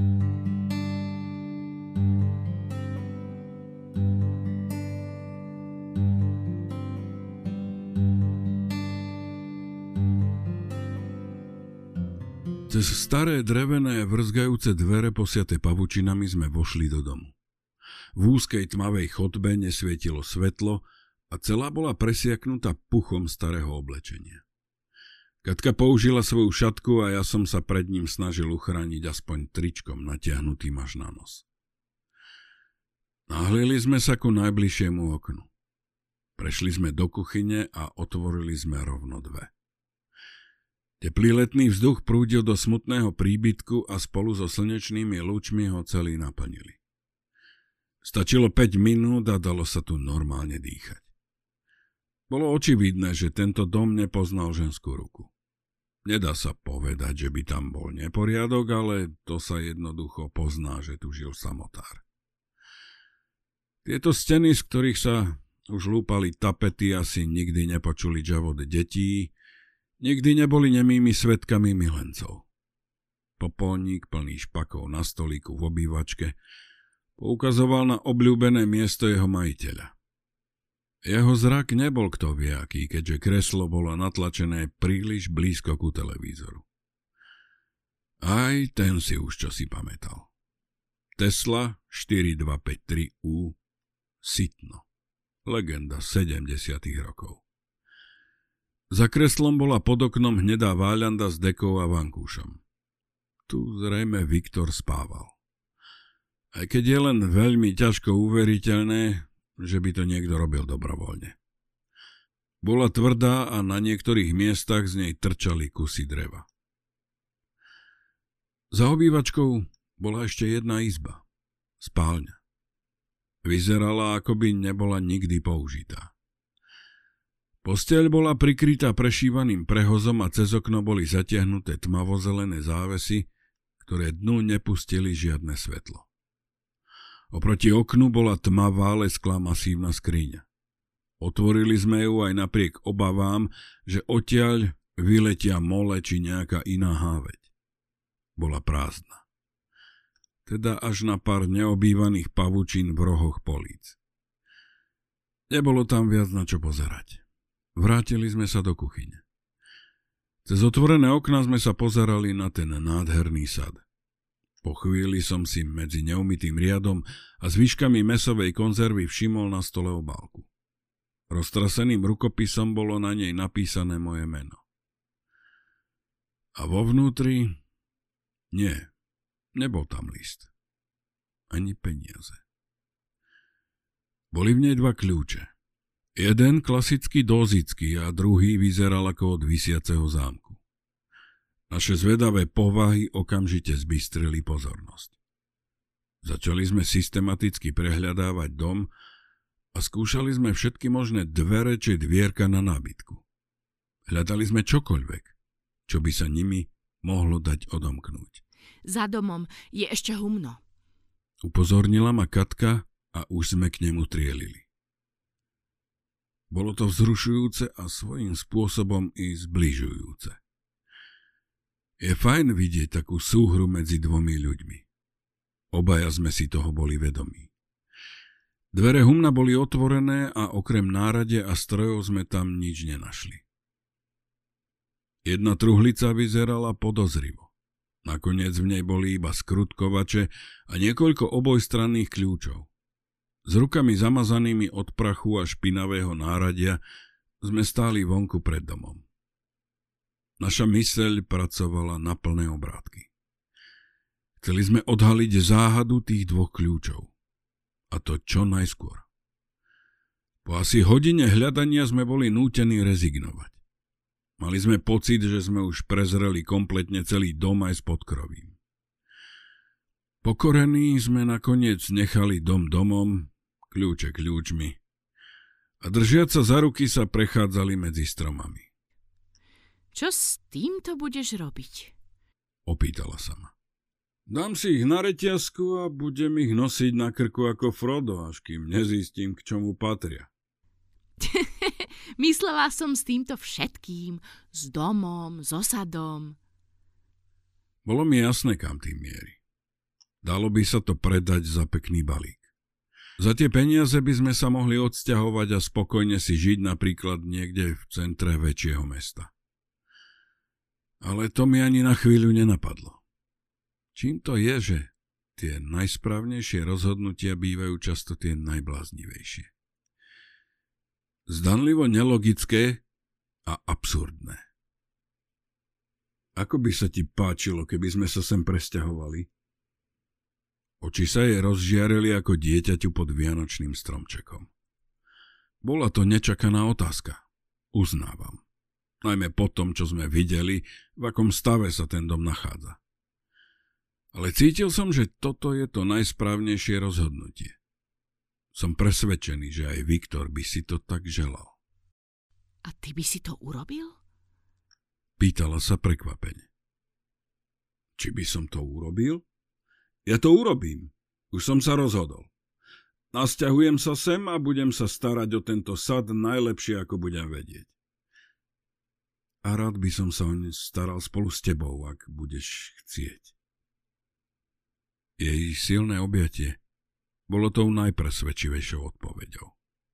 Cez staré drevené vrzgajúce dvere posiate pavučinami sme vošli do domu. V úzkej tmavej chodbe nesvietilo svetlo a celá bola presiaknutá puchom starého oblečenia. Katka použila svoju šatku a ja som sa pred ním snažil uchrániť aspoň tričkom natiahnutým až na nos. Nahlili sme sa ku najbližšiemu oknu. Prešli sme do kuchyne a otvorili sme rovno dve. Teplý letný vzduch prúdil do smutného príbytku a spolu so slnečnými lúčmi ho celý naplnili. Stačilo 5 minút a dalo sa tu normálne dýchať. Bolo očividné, že tento dom nepoznal ženskú ruku. Nedá sa povedať, že by tam bol neporiadok, ale to sa jednoducho pozná, že tu žil samotár. Tieto steny, z ktorých sa už lúpali tapety, asi nikdy nepočuli žavot detí, nikdy neboli nemými svedkami milencov. Popolník plný špakov na stolíku v obývačke poukazoval na obľúbené miesto jeho majiteľa. Jeho zrak nebol kto vie aký, keďže kreslo bolo natlačené príliš blízko ku televízoru. Aj ten si už čosi pamätal. Tesla 4253U Sitno. Legenda 70. rokov. Za kreslom bola pod oknom hnedá váľanda s dekou a vankúšom. Tu zrejme Viktor spával. Aj keď je len veľmi ťažko uveriteľné, že by to niekto robil dobrovoľne. Bola tvrdá a na niektorých miestach z nej trčali kusy dreva. Za obývačkou bola ešte jedna izba. Spálňa. Vyzerala, ako by nebola nikdy použitá. Posteľ bola prikrytá prešívaným prehozom a cez okno boli zatiahnuté tmavozelené závesy, ktoré dnu nepustili žiadne svetlo. Oproti oknu bola tmavá lesklá masívna skriňa. Otvorili sme ju aj napriek obavám, že odtiaľ vyletia mole či nejaká iná háveť. Bola prázdna. Teda až na pár neobývaných pavučín v rohoch políc. Nebolo tam viac na čo pozerať. Vrátili sme sa do kuchyne. Cez otvorené okná sme sa pozerali na ten nádherný sad. Po chvíli som si medzi neumytým riadom a zvyškami mäsovej konzervy všimol na stole obálku. Roztraseným rukopisom bolo na nej napísané moje meno. A vo vnútri? Nie, nebol tam list. Ani peniaze. Boli v nej 2 kľúče. Jeden klasicky dózický a druhý vyzeral ako od visiaceho zámku. Naše zvedavé povahy okamžite zbystrili pozornosť. Začali sme systematicky prehľadávať dom a skúšali sme všetky možné dvere či dvierka na nábytku. Hľadali sme čokoľvek, čo by sa nimi mohlo dať odomknúť. Za domom je ešte humno. Upozornila ma Katka a už sme k nemu trielili. Bolo to vzrušujúce a svojím spôsobom i zbližujúce. Je fajn vidieť takú súhru medzi 2 ľuďmi. Obaja sme si toho boli vedomí. Dvere humna boli otvorené a okrem nárade a strojov sme tam nič nenašli. Jedna truhlica vyzerala podozrivo. Nakoniec v nej boli iba skrutkovače a niekoľko obojstranných kľúčov. S rukami zamazanými od prachu a špinavého náradia sme stáli vonku pred domom. Naša myseľ pracovala na plné obrátky. Chceli sme odhaliť záhadu tých 2 kľúčov. A to čo najskôr. Po asi hodine hľadania sme boli nútení rezignovať. Mali sme pocit, že sme už prezreli kompletne celý dom aj s podkrovím. Pokorení sme nakoniec nechali dom domom, kľúče kľúčmi a držiac sa za ruky sa prechádzali medzi stromami. Čo s týmto budeš robiť? Opýtala sa ma. Dám si ich na reťazku a budem ich nosiť na krku ako Frodo, až kým nezistím, k čomu patria. Myslela som s týmto všetkým, s domom, s osadom. Bolo mi jasné, kam tým mierí. Dalo by sa to predať za pekný balík. Za tie peniaze by sme sa mohli odsťahovať a spokojne si žiť napríklad niekde v centre väčšieho mesta. Ale to mi ani na chvíľu nenapadlo. Čím to je, že tie najsprávnejšie rozhodnutia bývajú často tie najbláznivejšie? Zdanlivo nelogické a absurdné. Ako by sa ti páčilo, keby sme sa sem presťahovali? Oči sa jej rozžiarili ako dieťaťu pod vianočným stromčekom. Bola to nečakaná otázka. Uznávam. Najmä po tom, čo sme videli, v akom stave sa ten dom nachádza. Ale cítil som, že toto je to najsprávnejšie rozhodnutie. Som presvedčený, že aj Viktor by si to tak želal. A ty by si to urobil? Pýtala sa prekvapene. Či by som to urobil? Ja to urobím. Už som sa rozhodol. Nasťahujem sa sem a budem sa starať o tento sad najlepšie, ako budem vedieť. A rád by som sa o ne staral spolu s tebou, ak budeš chcieť. Jej silné objatie bolo tou najpresvedčivejšou odpoveďou.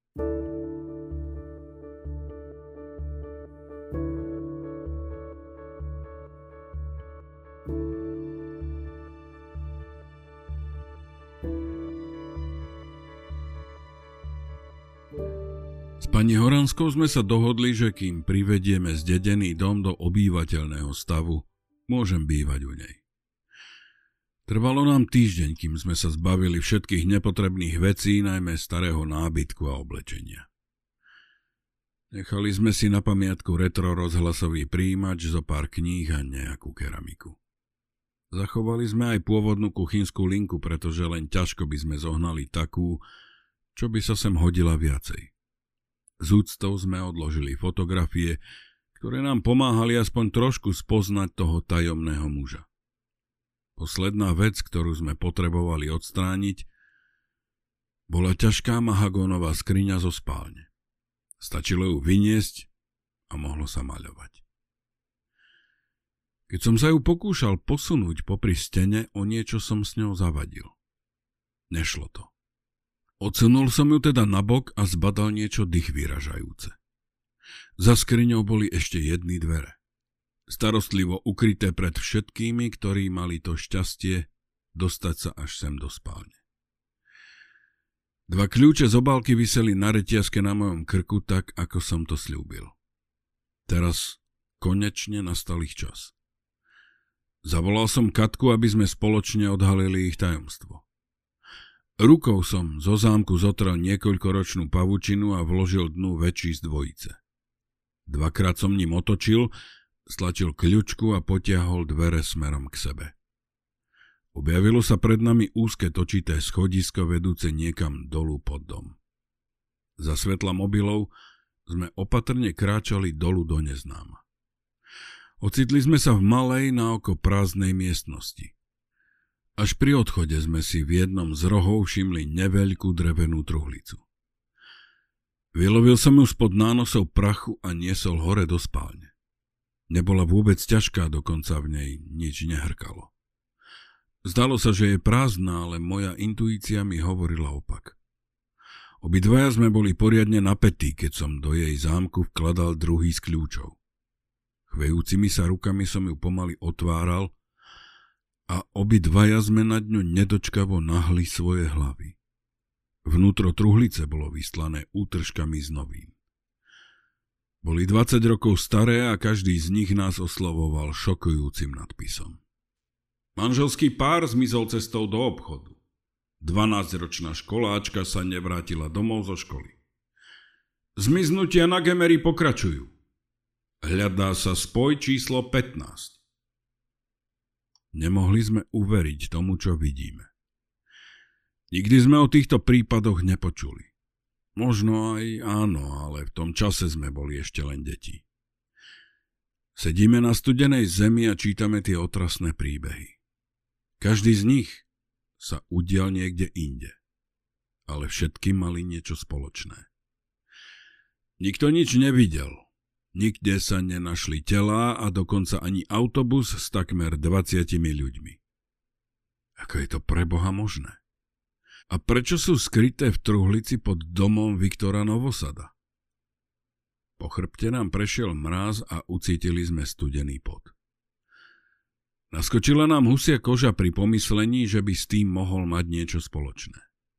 S pani Horanskou sme sa dohodli, že kým privedieme zdedený dom do obývateľného stavu, môžem bývať u nej. Trvalo nám týždeň, kým sme sa zbavili všetkých nepotrebných vecí, najmä starého nábytku a oblečenia. Nechali sme si na pamiatku retro rozhlasový prijímač, zo pár kníh a nejakú keramiku. Zachovali sme aj pôvodnú kuchynskú linku, pretože len ťažko by sme zohnali takú, čo by sa sem hodila viacej. Z úctou sme odložili fotografie, ktoré nám pomáhali aspoň trošku spoznať toho tajomného muža. Posledná vec, ktorú sme potrebovali odstrániť, bola ťažká mahagónová skriňa zo spálne. Stačilo ju vyniesť a mohlo sa maľovať. Keď som sa ju pokúšal posunúť popri stene, o niečo som s ňou zavadil. Nešlo to. Odsunul som ju teda nabok a zbadal niečo dych vyražajúce. Za skriňou boli ešte jedny dvere. Starostlivo ukryté pred všetkými, ktorí mali to šťastie dostať sa až sem do spálne. 2 kľúče z obálky viseli na reťazke na mojom krku tak, ako som to sľúbil. Teraz konečne nastal ich čas. Zavolal som Katku, aby sme spoločne odhalili ich tajomstvo. Rukou som zo zámku zotrel niekoľkoročnú pavučinu a vložil dnu väčší z dvojice. 2-krát som ním otočil, stlačil kľučku a potiahol dvere smerom k sebe. Objavilo sa pred nami úzke točité schodisko vedúce niekam dolu pod dom. Za svetla mobilov sme opatrne kráčali dolu do neznáma. Ocitli sme sa v malej na oko prázdnej miestnosti. Až pri odchode sme si v jednom z rohov všimli neveľkú drevenú truhlicu. Vylovil som ju spod nánosov prachu a niesol hore do spálne. Nebola vôbec ťažká, dokonca v nej nič nehrkalo. Zdalo sa, že je prázdna, ale moja intuícia mi hovorila opak. Obidvaja sme boli poriadne napätí, keď som do jej zámku vkladal druhý z kľúčov. Chvejúcimi sa rukami som ju pomaly otváral a obidvaja sme na ňu nedočkavo nahli svoje hlavy. Vnútro truhlice bolo vystlané útržkami z novín. Boli 20 rokov staré a každý z nich nás oslovoval šokujúcim nadpisom. Manželský pár zmizol cestou do obchodu. 12-ročná školáčka sa nevrátila domov zo školy. Zmiznutia na Gemery pokračujú. Hľadá sa spoj číslo 15. Nemohli sme uveriť tomu, čo vidíme. Nikdy sme o týchto prípadoch nepočuli. Možno aj áno, ale v tom čase sme boli ešte len deti. Sedíme na studenej zemi a čítame tie otrasné príbehy. Každý z nich sa udial niekde inde, ale všetky mali niečo spoločné. Nikto nič nevidel, nikde sa nenašli telá a dokonca ani autobus s takmer 20 ľuďmi. Ako je to pre Boha možné? A prečo sú skryté v truhlici pod domom Viktora Novosada? Po chrbte nám prešiel mráz a ucítili sme studený pot. Naskočila nám husia koža pri pomyslení, že by s tým mohol mať niečo spoločné.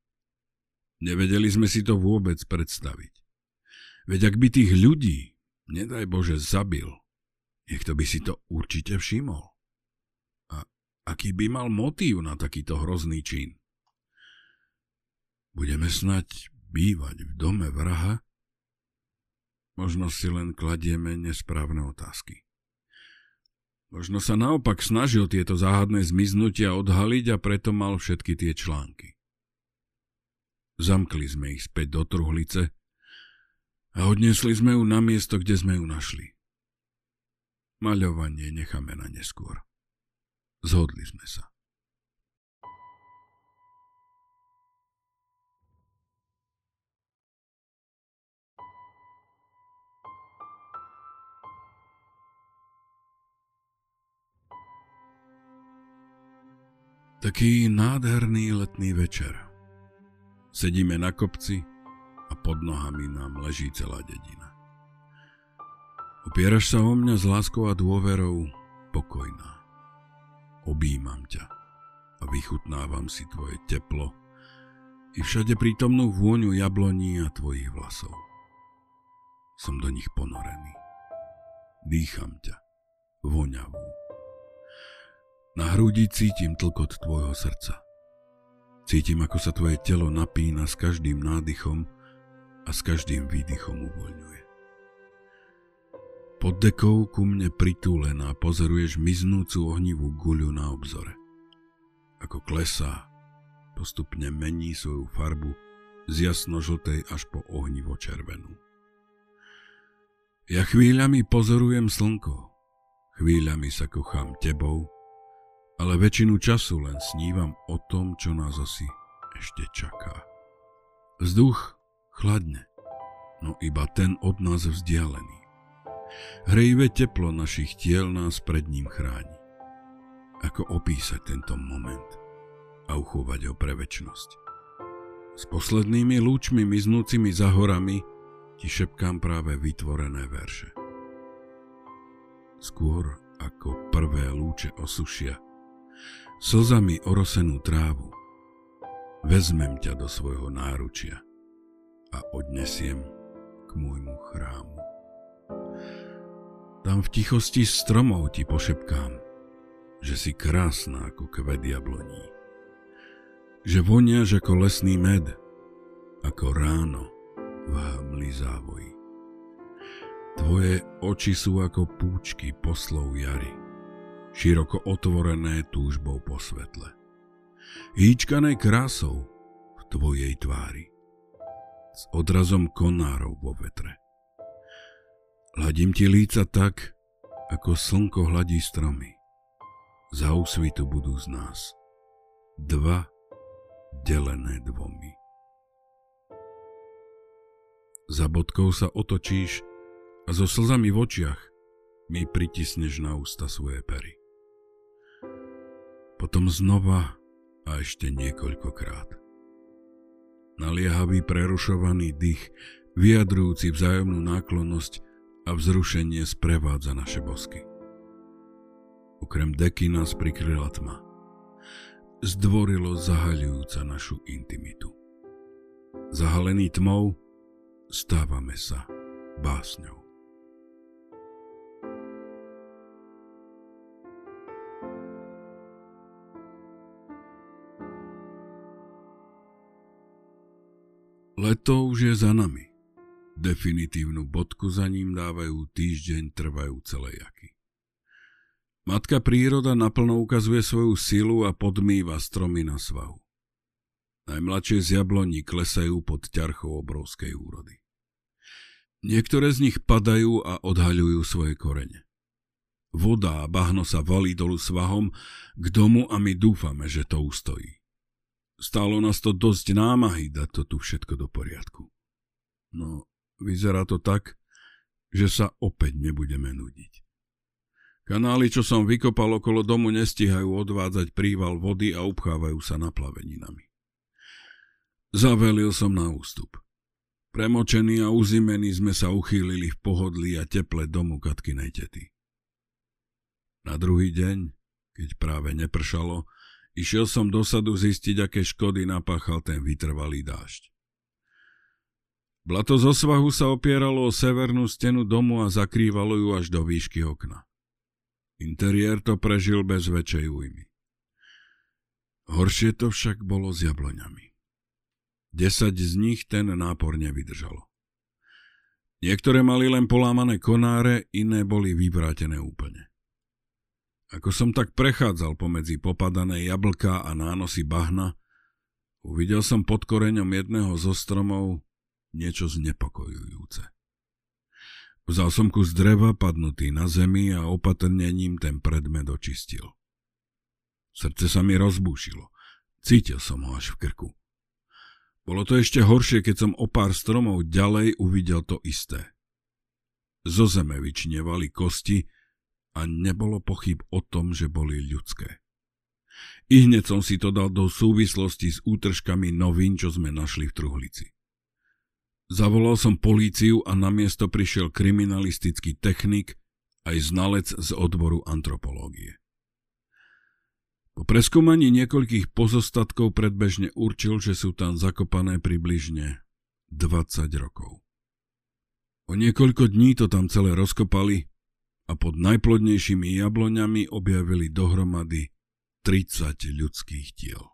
Nevedeli sme si to vôbec predstaviť. Veď ak by tých ľudí, nedaj Bože, zabil, niekto by si to určite všimol. A aký by mal motív na takýto hrozný čin? Budeme snať bývať v dome vraha? Možno si len kladieme nesprávne otázky. Možno sa naopak snažil tieto záhadné zmiznutia odhaliť a preto mal všetky tie články. Zamkli sme ich späť do truhlice a odniesli sme ju na miesto, kde sme ju našli. Maľovanie necháme na neskôr. Zhodli sme sa. Taký nádherný letný večer. Sedíme na kopci a pod nohami nám leží celá dedina. Opieraš sa o mňa s láskou a dôverou, pokojná. Objímam ťa a vychutnávam si tvoje teplo i všade prítomnú vôňu jabloní a tvojich vlasov. Som do nich ponorený. Dýcham ťa, voňavú. Na hrudi cítim tlkot tvojho srdca. Cítim, ako sa tvoje telo napína s každým nádychom a s každým výdychom uvoľňuje. Pod dekou ku mne pritúlená pozoruješ miznúcu ohnivú guľu na obzore. Ako klesá, postupne mení svoju farbu z jasnožltej až po ohnivo červenú. Ja chvíľami pozorujem slnko, chvíľami sa kochám tebou, ale väčšinu času len snívam o tom, čo nás asi ešte čaká. Vzduch chladne, no iba ten od nás vzdialený. Hrejivé teplo našich tiel nás pred ním chráni. Ako opísať tento moment a uchovať ho pre večnosť? S poslednými lúčmi miznúcimi za horami ti šepkám práve vytvorené verše. Skôr ako prvé lúče osušia, slzami orosenú trávu, vezmem ťa do svojho náručia a odnesiem k môjmu chrámu. Tam v tichosti stromov ti pošepkám, že si krásna ako kvet jabloní, že voniaš ako lesný med, ako ráno v hmli závoji. Tvoje oči sú ako púčky poslov jary, široko otvorené túžbou po svetle, hýčkané krásou v tvojej tvári, s odrazom konárov vo vetre. Hladím ti líca tak, ako slnko hladí stromy. Za úsvitu budú z nás dva delené dvomi. Za bodkou sa otočíš a so slzami v očiach mi pritisneš na ústa svoje pery. Potom znova a ešte niekoľkokrát. Naliehavý prerušovaný dých, vyjadrujúci vzájomnú náklonnosť a vzrušenie sprevádza naše bosky. Okrem deky nás prikryla tma, zdvorilo zahaľujúca našu intimitu. Zahalený tmou stávame sa básňou. Leto už je za nami. Definitívnu bodku za ním dávajú týždeň trvajúce lejaky. Matka príroda naplno ukazuje svoju silu a podmýva stromy na svahu. Najmladšie z jabloní klesajú pod ťarchou obrovskej úrody. Niektoré z nich padajú a odhaľujú svoje korene. Voda a bahno sa valí dolu svahom k domu a my dúfame, že to ustojí. Stálo nás to dosť námahy dať to tu všetko do poriadku. No, vyzerá to tak, že sa opäť nebudeme nudiť. Kanály, čo som vykopal okolo domu, nestíhajú odvádzať príval vody a upchávajú sa naplaveninami. Zavelil som na ústup. Premočení a uzimení sme sa uchýlili v pohodlí a teple domu Katkinej tety. Na druhý deň, keď práve nepršalo, išiel som do sadu zistiť, aké škody napáchal ten vytrvalý dážď. Blato zo svahu sa opieralo o severnú stenu domu a zakrývalo ju až do výšky okna. Interiér to prežil bez väčšej újmy. Horšie to však bolo s jabloňami. 10 z nich ten nápor nevydržalo. Niektoré mali len polámané konáre, iné boli vyvrátené úplne. Ako som tak prechádzal pomedzi popadané jablká a nánosy bahna, uvidel som pod koreňom jedného zo stromov niečo znepokojujúce. Vzal som kus dreva padnutý na zemi a opatrnením ten predmet očistil. Srdce sa mi rozbúšilo. Cítil som ho až v krku. Bolo to ešte horšie, keď som o pár stromov ďalej uvidel to isté. Zo zeme vyčnievali kosti a nebolo pochyb o tom, že boli ľudské. I hneď som si to dal do súvislosti s útržkami novín, čo sme našli v truhlici. Zavolal som políciu a na miesto prišiel kriminalistický technik aj znalec z odboru antropológie. Po preskúmaní niekoľkých pozostatkov predbežne určil, že sú tam zakopané približne 20 rokov. O niekoľko dní to tam celé rozkopali a pod najplodnejšími jabloňami objavili dohromady 30 ľudských tiel.